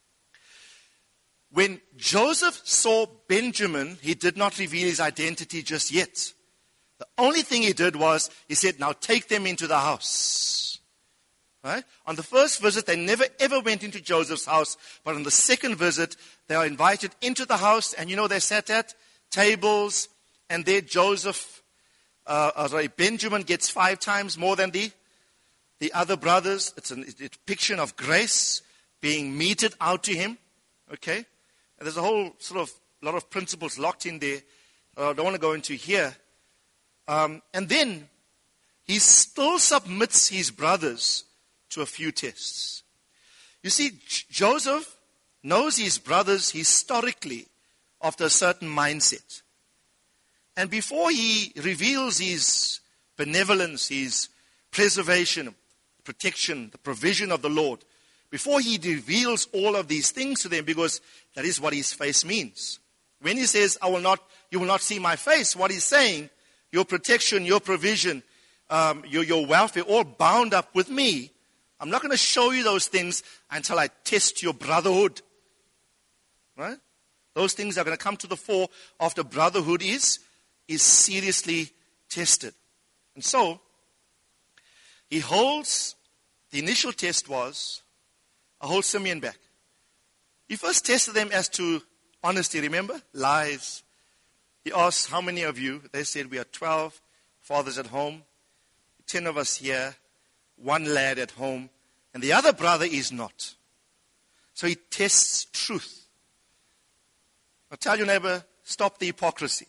when Joseph saw Benjamin, he did not reveal his identity just yet. The only thing he did was, he said, now take them into the house. Right? On the first visit, they never ever went into Joseph's house. But on the second visit, they are invited into the house. And you know, they sat at tables. And there Joseph, uh, uh, sorry, Benjamin gets five times more than the, the other brothers. It's an, a depiction of grace being meted out to him. Okay? And there's a whole sort of lot of principles locked in there. Uh, I don't want to go into here. Um, and then he still submits his brothers to a few tests. You see, J- Joseph knows his brothers historically after a certain mindset. And before he reveals his benevolence, his preservation, protection, the provision of the Lord, before he reveals all of these things to them, because that is what his face means. When he says, I will not, you will not see my face, what he's saying, your protection, your provision, um, your, your welfare all bound up with me. I'm not going to show you those things until I test your brotherhood. Right? Those things are going to come to the fore after brotherhood is, is seriously tested. And so, he holds, the initial test was, I hold Simeon back. He first tested them as to honesty, remember? Lies. He asked, how many of you? They said, we are twelve fathers at home, ten of us here, one lad at home, and the other brother is not. So he tests truth. Now tell your neighbor, stop the hypocrisy.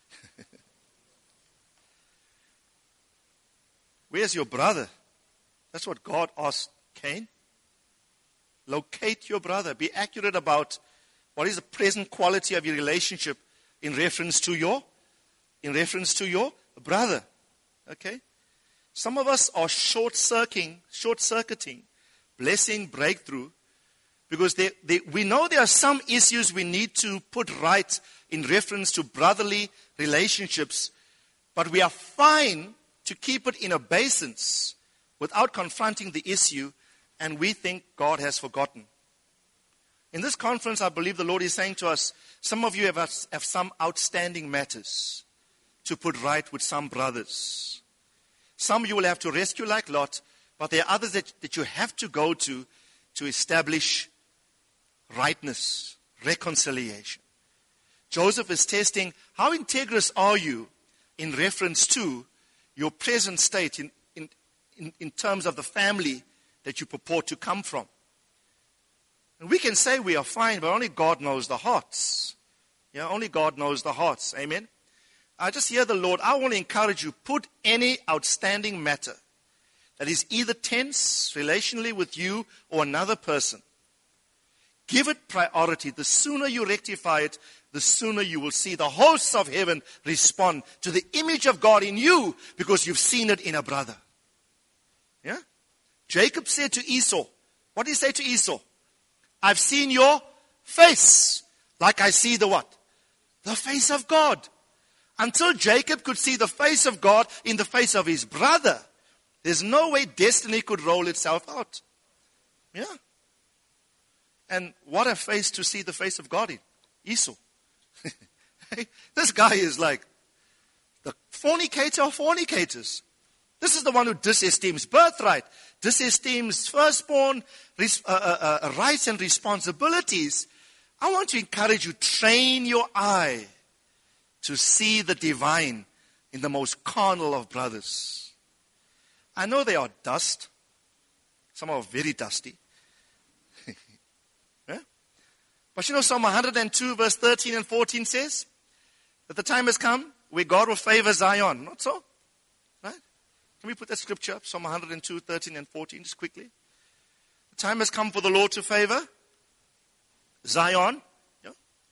Where's your brother? That's what God asked Cain. Locate your brother. Be accurate about what is the present quality of your relationship in reference to your, in reference to your brother. Okay? Some of us are short-circuiting, short-circuiting, blessing, breakthrough, because they, they, we know there are some issues we need to put right in reference to brotherly relationships, but we are fine to keep it in obeisance without confronting the issue, and we think God has forgotten. In this conference, I believe the Lord is saying to us, some of you have, have some outstanding matters to put right with some brothers. Some you will have to rescue like Lot, but there are others that, that you have to go to to establish rightness, reconciliation. Joseph is testing, how integrous are you in reference to your present state in, in, in, in terms of the family that you purport to come from. And we can say we are fine, but only God knows the hearts. Yeah, only God knows the hearts. Amen. I just hear the Lord. I want to encourage you, put any outstanding matter that is either tense relationally with you or another person. Give it priority. The sooner you rectify it, the sooner you will see the hosts of heaven respond to the image of God in you because you've seen it in a brother. Yeah? Jacob said to Esau, what did he say to Esau? I've seen your face like I see the what? The face of God. Until Jacob could see the face of God in the face of his brother, there's no way destiny could roll itself out. Yeah. And what a face to see the face of God in. Esau. This guy is like the fornicator of fornicators. This is the one who disesteems birthright, disesteems firstborn res- uh, uh, uh, rights and responsibilities. I want to encourage you, train your eye to see the divine in the most carnal of brothers. I know they are dust. Some are very dusty. Yeah? But you know Psalm one hundred two verse thirteen and fourteen says that the time has come where God will favor Zion. Not so? Right? Can we put that scripture up? Psalm one hundred two, thirteen and fourteen, just quickly. The time has come for the Lord to favor Zion. Yeah?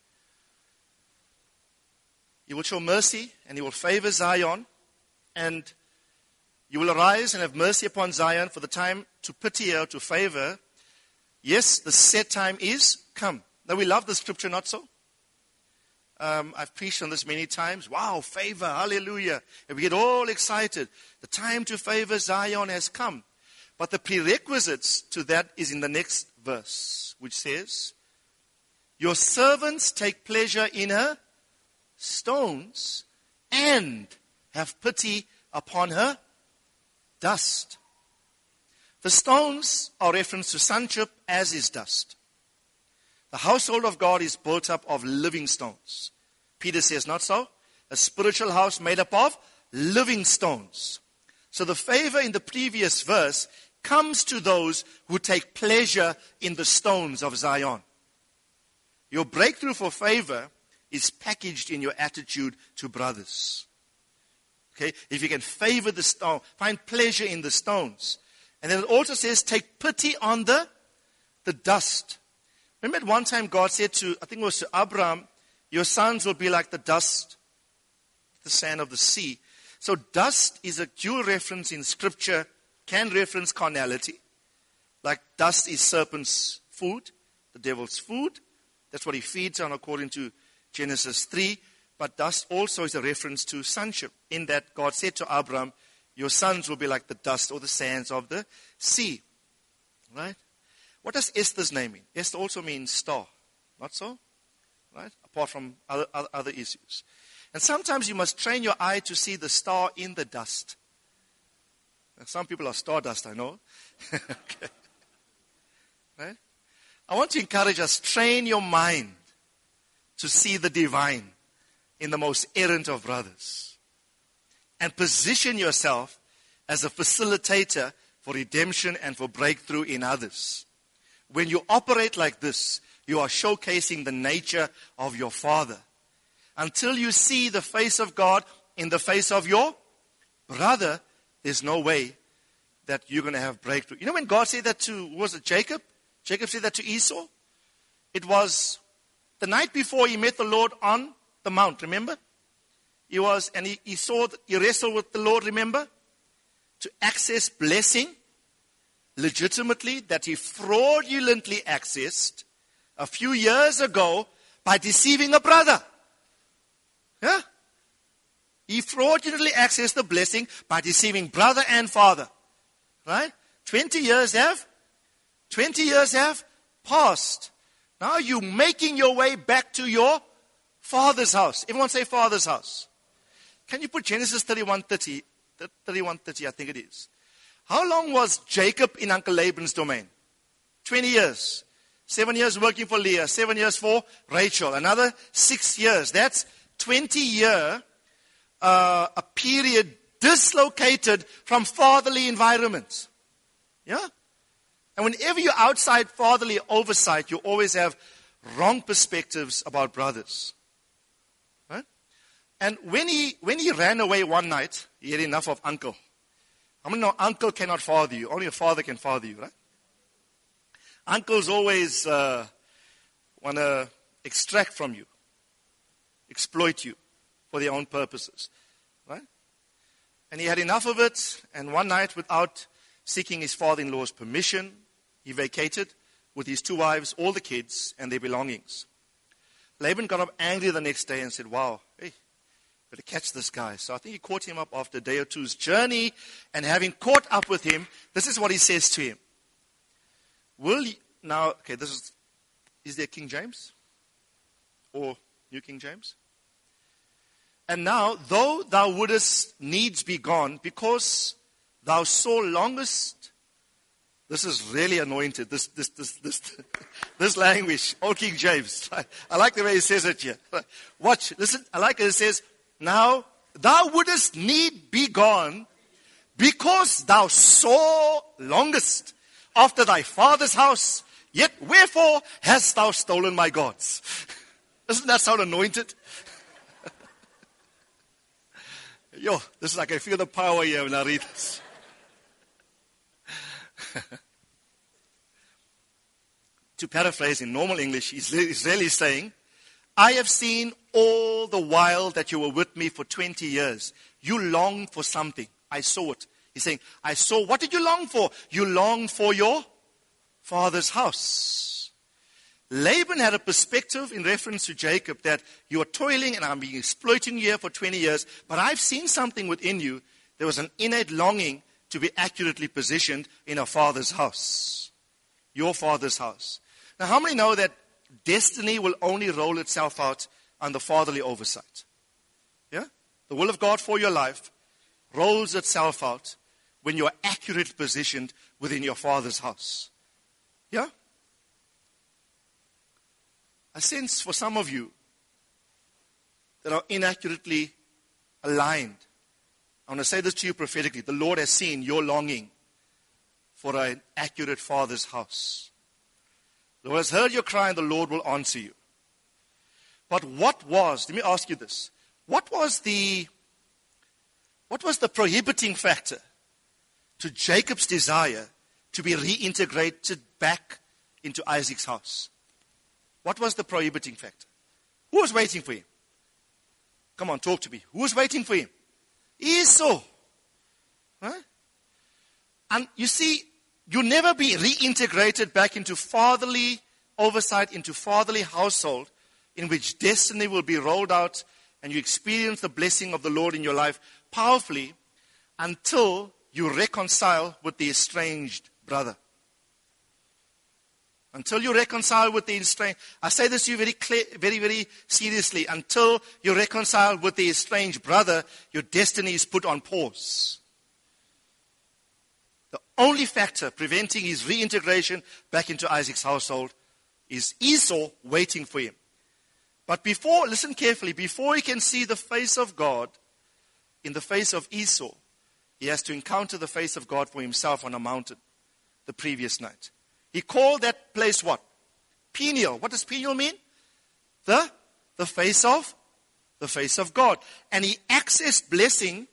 He will show mercy and he will favor Zion. And you will arise and have mercy upon Zion for the time to pity her, to favor. Yes, the set time is come. Now we love the scripture, not so? Um, I've preached on this many times. Wow, favor, hallelujah. And we get all excited. The time to favor Zion has come. But the prerequisites to that is in the next verse, which says, your servants take pleasure in her stones and have pity upon her dust. The stones are reference to sonship, as is dust. The household of God is built up of living stones. Peter says, not so. A spiritual house made up of living stones. So the favor in the previous verse comes to those who take pleasure in the stones of Zion. Your breakthrough for favor is packaged in your attitude to brothers. Okay, if you can favor the stone, find pleasure in the stones. And then it also says, take pity on the, the dust. Remember at one time God said to, I think it was to Abraham, your sons will be like the dust, the sand of the sea. So dust is a dual reference in scripture, can reference carnality. Like dust is serpent's food, the devil's food. That's what he feeds on according to Genesis three. But dust also is a reference to sonship, in that God said to Abraham, Your sons will be like the dust or the sands of the sea. Right? What does Esther's name mean? Esther also means star. Not so? Right? Apart from other, other, other issues. And sometimes you must train your eye to see the star in the dust. Now, some people are stardust, I know. Okay. Right? I want to encourage us, train your mind to see the divine in the most errant of brothers. And position yourself as a facilitator for redemption and for breakthrough in others. When you operate like this, you are showcasing the nature of your Father. Until you see the face of God in the face of your brother, there's no way that you're going to have breakthrough. You know when God said that to, was it Jacob? Jacob said that to Esau. It was the night before he met the Lord on the mount, remember? He was, and he, he saw, he wrestled with the Lord, remember? To access blessing legitimately that he fraudulently accessed a few years ago by deceiving a brother. Yeah? He fraudulently accessed the blessing by deceiving brother and father. Right? Twenty years have, twenty years have passed. Now you're making your way back to your father's house. Everyone say father's house. Can you put Genesis thirty-one thirty? thirty-one thirty, I think it is. How long was Jacob in Uncle Laban's domain? twenty years. Seven years working for Leah. Seven years for Rachel. Another six years. That's twenty year, uh, a period dislocated from fatherly environment. Yeah? And whenever you're outside fatherly oversight, you always have wrong perspectives about brothers. Right? And when he, when he ran away one night, he had enough of uncle. How many know uncle cannot father you? Only a father can father you, right? Uncles always uh, want to extract from you, exploit you for their own purposes, right? And he had enough of it, and one night, without seeking his father-in-law's permission, he vacated with his two wives, all the kids, and their belongings. Laban got up angry the next day and said, wow, hey, better catch this guy. So I think he caught him up after a day or two's journey, and having caught up with him, this is what he says to him. Will you, now, okay, this is, is there King James? Or New King James? And now, though thou wouldest needs be gone, because thou so longest, this is really anointed, this this this this, this language, Old King James. I like the way he says it here. Watch, listen, I like it, it says, now thou wouldest need be gone, because thou so longest after thy father's house, yet wherefore hast thou stolen my gods? Doesn't that sound anointed? Yo, this is like I feel the power here when I read this. To paraphrase in normal English, he's really saying, I have seen all the while that you were with me for twenty years. You longed for something. I saw it. He's saying, I saw, what did you long for? You longed for your father's house. Laban had a perspective in reference to Jacob that you are toiling and I'm being exploiting you here for twenty years, but I've seen something within you. There was an innate longing to be accurately positioned in a father's house. Your father's house. Now, how many know that destiny will only roll itself out under fatherly oversight? Yeah? The will of God for your life rolls itself out when you are accurately positioned within your father's house. Yeah? I sense for some of you that are inaccurately aligned. I want to say this to you prophetically. The Lord has seen your longing for an accurate father's house. The Lord has heard your cry and the Lord will answer you. But what was, let me ask you this, what was the, what was the prohibiting factor to Jacob's desire to be reintegrated back into Isaac's house? What was the prohibiting factor? Who was waiting for him? Come on, talk to me. Who was waiting for him? Esau. Right? And you see, you'll never be reintegrated back into fatherly oversight, into fatherly household in which destiny will be rolled out and you experience the blessing of the Lord in your life powerfully until you reconcile with the estranged brother. Until you reconcile with the estranged, I say this to you very clear, very, very seriously. Until you reconcile with the estranged brother, your destiny is put on pause. The only factor preventing his reintegration back into Isaac's household is Esau waiting for him. But before, listen carefully, before he can see the face of God in the face of Esau, he has to encounter the face of God for himself on a mountain the previous night. He called that place what? Peniel. What does Peniel mean? The, the face of, the face of God. And he accessed blessing,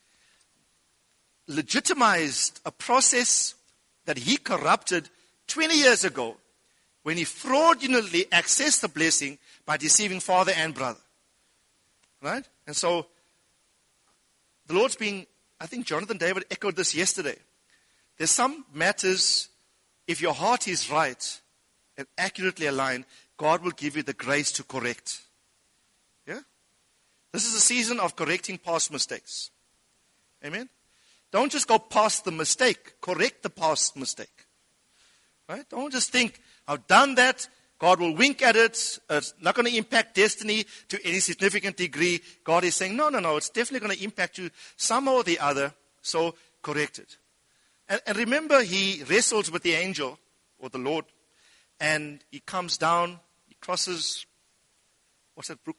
legitimized a process that he corrupted twenty years ago when he fraudulently accessed the blessing by deceiving father and brother. Right? And so, the Lord's being, I think Jonathan David echoed this yesterday. There's some matters, if your heart is right and accurately aligned, God will give you the grace to correct. Yeah? This is a season of correcting past mistakes. Amen? Don't just go past the mistake. Correct the past mistake. Right? Don't just think, I've done that. God will wink at it. It's not going to impact destiny to any significant degree. God is saying, no, no, no. It's definitely going to impact you somehow or the other. So correct it. And, and remember, he wrestles with the angel or the Lord. And he comes down. He crosses, what's that brook?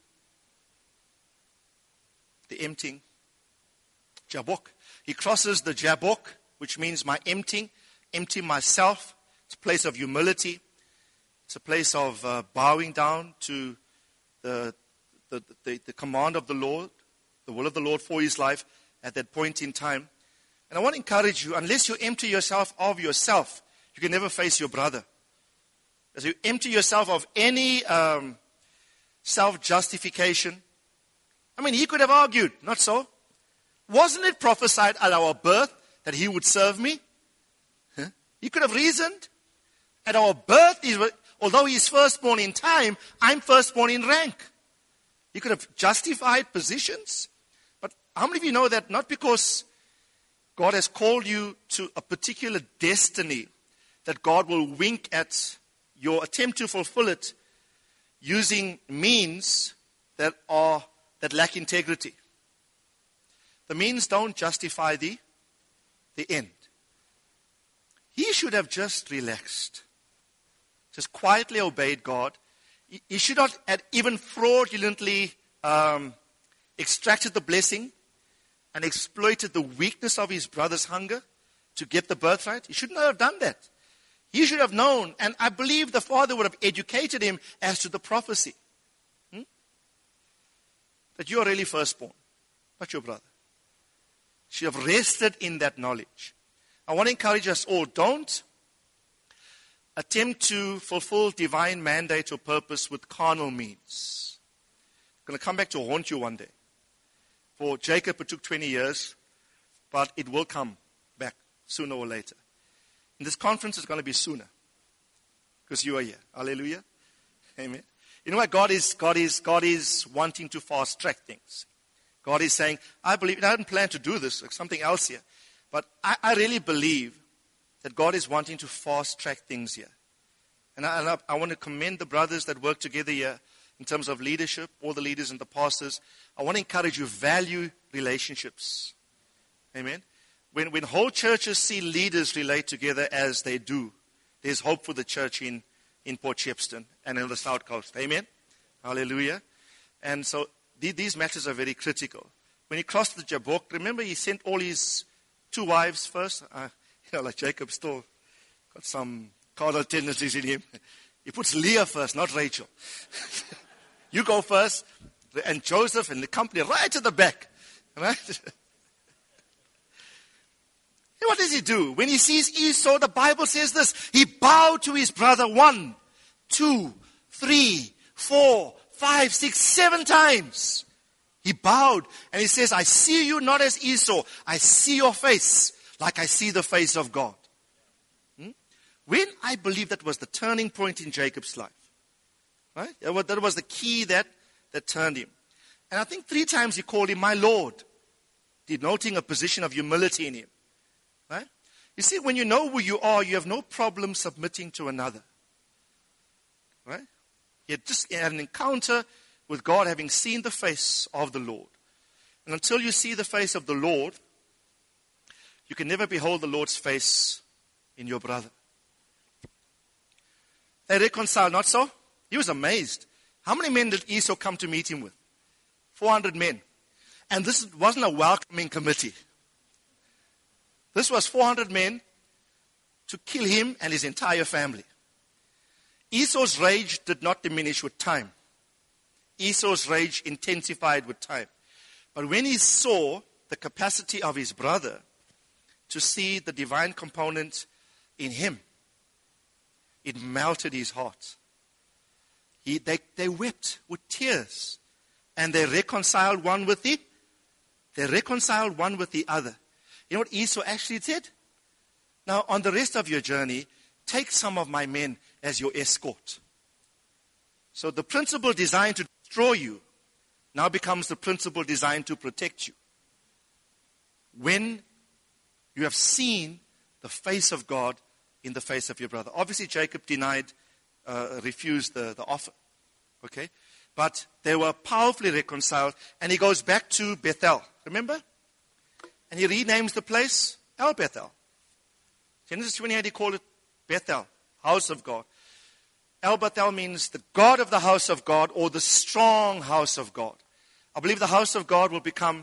The emptying. Jabbok. He crosses the Jabbok, which means my emptying. Empty myself. It's a place of humility. It's a place of uh, bowing down to the, the, the, the command of the Lord, the will of the Lord for his life at that point in time. And I want to encourage you, unless you empty yourself of yourself, you can never face your brother. As you empty yourself of any um, self-justification. I mean, he could have argued, not so. Wasn't it prophesied at our birth that he would serve me? Huh? He could have reasoned. At our birth, although he is firstborn in time, I'm firstborn in rank. He could have justified positions. But how many of you know that not because God has called you to a particular destiny, that God will wink at your attempt to fulfill it using means that are that lack integrity? The means don't justify the, the end. He should have just relaxed. Just quietly obeyed God. He should not have even fraudulently um, extracted the blessing and exploited the weakness of his brother's hunger to get the birthright. He should not have done that. He should have known, and I believe the father would have educated him as to the prophecy. Hmm? That you are really firstborn, not your brother. She have rested in that knowledge. I want to encourage us all, don't attempt to fulfill divine mandate or purpose with carnal means. It's going to come back to haunt you one day. For Jacob, it took twenty years, but it will come back sooner or later. And this conference is going to be sooner because you are here. Hallelujah. Amen. You know what? God is, God is, God is wanting to fast track things. God is saying, I believe, I hadn't planned to do this, like something else here. But I, I really believe that God is wanting to fast track things here. And I, and I, I want to commend the brothers that work together here in terms of leadership, all the leaders and the pastors. I want to encourage you, value relationships. Amen. When, when whole churches see leaders relate together as they do, there's hope for the church in, in Port Shepstone and in the South Coast. Amen. Hallelujah. And so th- these matters are very critical. When he crossed the Jabbok, remember he sent all his two wives first. Uh, you know, like Jacob still got some carnal tendencies in him. He puts Leah first, not Rachel. You go first, and Joseph and the company right at the back. Right? And what does he do? When he sees Esau, the Bible says this. He bowed to his brother one, two, three, four, five, six, seven times. He bowed and he says, I see you not as Esau. I see your face like I see the face of God. Hmm? When I believe that was the turning point in Jacob's life. Right? That was the key that, that turned him. And I think three times he called him my Lord. denoting a position of humility in him. Right? You see, when you know who you are, you have no problem submitting to another. Right? You just had an encounter with God, having seen the face of the Lord. And until you see the face of the Lord, you can never behold the Lord's face in your brother. They reconciled, not so? He was amazed. How many men did Esau come to meet him with? four hundred men. And this wasn't a welcoming committee. This was four hundred men to kill him and his entire family. Esau's rage did not diminish with time. Esau's rage intensified with time. But when he saw the capacity of his brother to see the divine component in him, it melted his heart. He, they, they wept with tears. And they reconciled one with the They reconciled one with the other. You know what Esau actually said? Now, on the rest of your journey, take some of my men as your escort. So the principle designed to destroy you now becomes the principle designed to protect you. When you have seen the face of God in the face of your brother. Obviously, Jacob denied, uh, refused the, the offer. Okay? But they were powerfully reconciled. And he goes back to Bethel. Remember? And he renames the place El Bethel. Genesis twenty-eight, he called it Bethel, house of God. El Bethel means the God of the house of God, or the strong house of God. I believe the house of God will become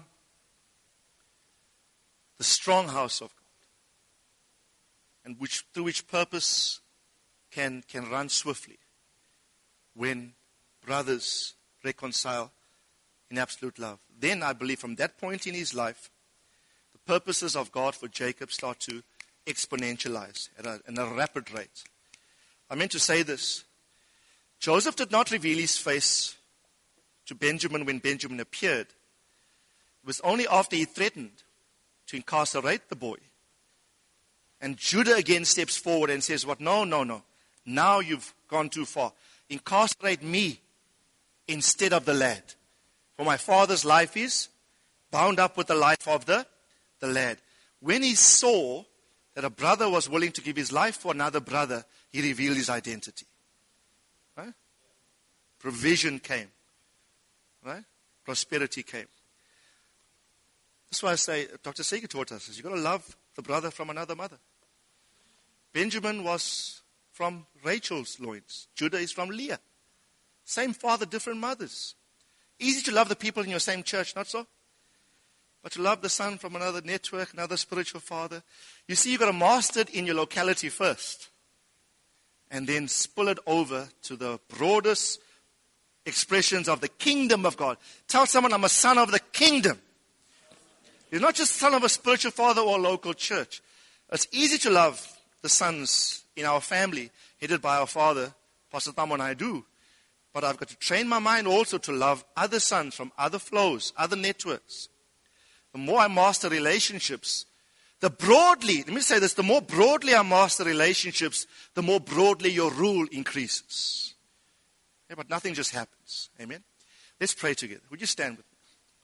the strong house of God. And which, through which purpose can, can run swiftly when brothers reconcile in absolute love. Then I believe from that point in his life, the purposes of God for Jacob start to exponentialize at a, at a rapid rate. I meant to say this. Joseph did not reveal his face to Benjamin when Benjamin appeared. It was only after he threatened to incarcerate the boy. And Judah again steps forward and says, what? No, no, no. Now you've gone too far. Incarcerate me instead of the lad. For my father's life is bound up with the life of the, the lad. When he saw that a brother was willing to give his life for another brother, he revealed his identity. Right? Provision came. Right? Prosperity came. That's why I say, Doctor Seeger taught us, you've got to love the brother from another mother. Benjamin was from Rachel's loins. Judah is from Leah. Same father, different mothers. Easy to love the people in your same church, not so? But to love the son from another network, another spiritual father. You see, you've got to master it in your locality first. And then spill it over to the broadest expressions of the kingdom of God. Tell someone, I'm a son of the kingdom. You're not just son of a spiritual father or a local church. It's easy to love the sons in our family, headed by our father, Pastor Tamo and I do. But I've got to train my mind also to love other sons from other flows, other networks. The more I master relationships, the broadly, let me say this, the more broadly I master relationships, the more broadly your rule increases. Yeah, but nothing just happens. Amen? Let's pray together. Would you stand with me?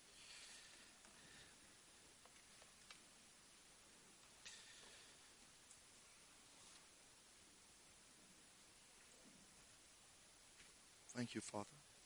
Thank you, Father.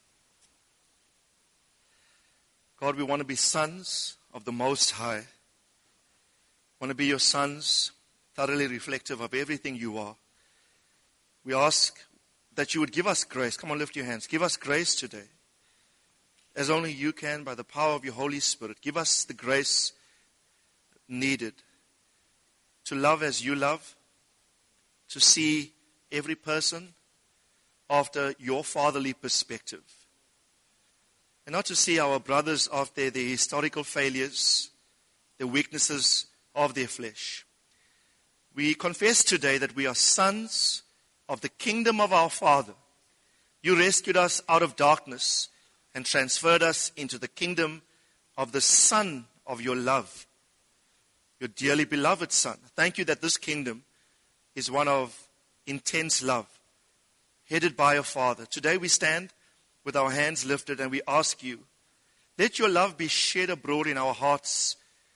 God, we want to be sons of the Most High. We want to be your sons, thoroughly reflective of everything you are. We ask that you would give us grace. Come on, lift your hands. Give us grace today, as only you can by the power of your Holy Spirit. Give us the grace needed to love as you love, to see every person after your fatherly perspective. And not to see our brothers after their historical failures, the weaknesses of their flesh. We confess today that we are sons of the kingdom of our Father. You rescued us out of darkness and transferred us into the kingdom of the Son of your love, your dearly beloved Son. Thank you that this kingdom is one of intense love, headed by a Father. Today we stand with our hands lifted and we ask you, let your love be shed abroad in our hearts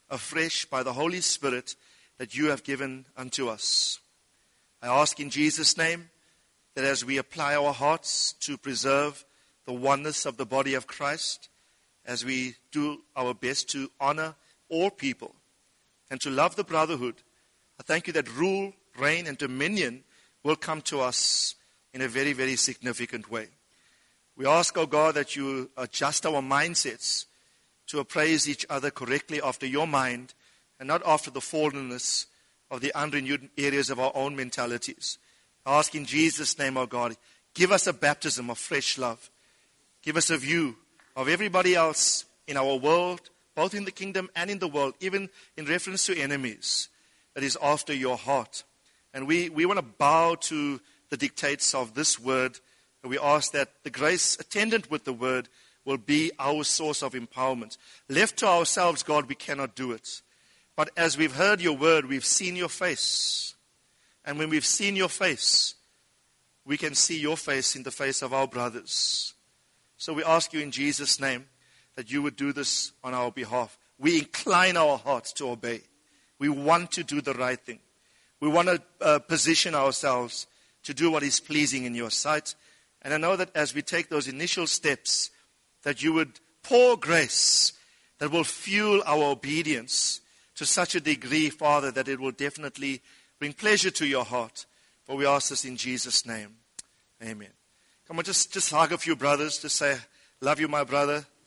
afresh by the Holy Spirit that you have given unto us. I ask in Jesus' name that as we apply our hearts to preserve the oneness of the body of Christ, as we do our best to honor all people and to love the brotherhood, I thank you that rule, reign, and dominion will come to us in a very, very significant way. We ask, oh God, that you adjust our mindsets to appraise each other correctly after your mind and not after the fallenness of the unrenewed areas of our own mentalities. I ask in Jesus' name, oh God, give us a baptism of fresh love. Give us a view of everybody else in our world, both in the kingdom and in the world, even in reference to enemies, that is after your heart. And we, we want to bow to the dictates of this word. And we ask that the grace attendant with the word will be our source of empowerment. Left to ourselves, God, we cannot do it. But as we've heard your word, we've seen your face. And when we've seen your face, we can see your face in the face of our brothers. So we ask you in Jesus' name that you would do this on our behalf. We incline our hearts to obey. We want to do the right thing. We want to uh, position ourselves to do what is pleasing in your sight. And I know that as we take those initial steps, that you would pour grace that will fuel our obedience to such a degree, Father, that it will definitely bring pleasure to your heart. For we ask this in Jesus' name. Amen. Come on, just, just hug a few brothers. Just say, love you, my brother.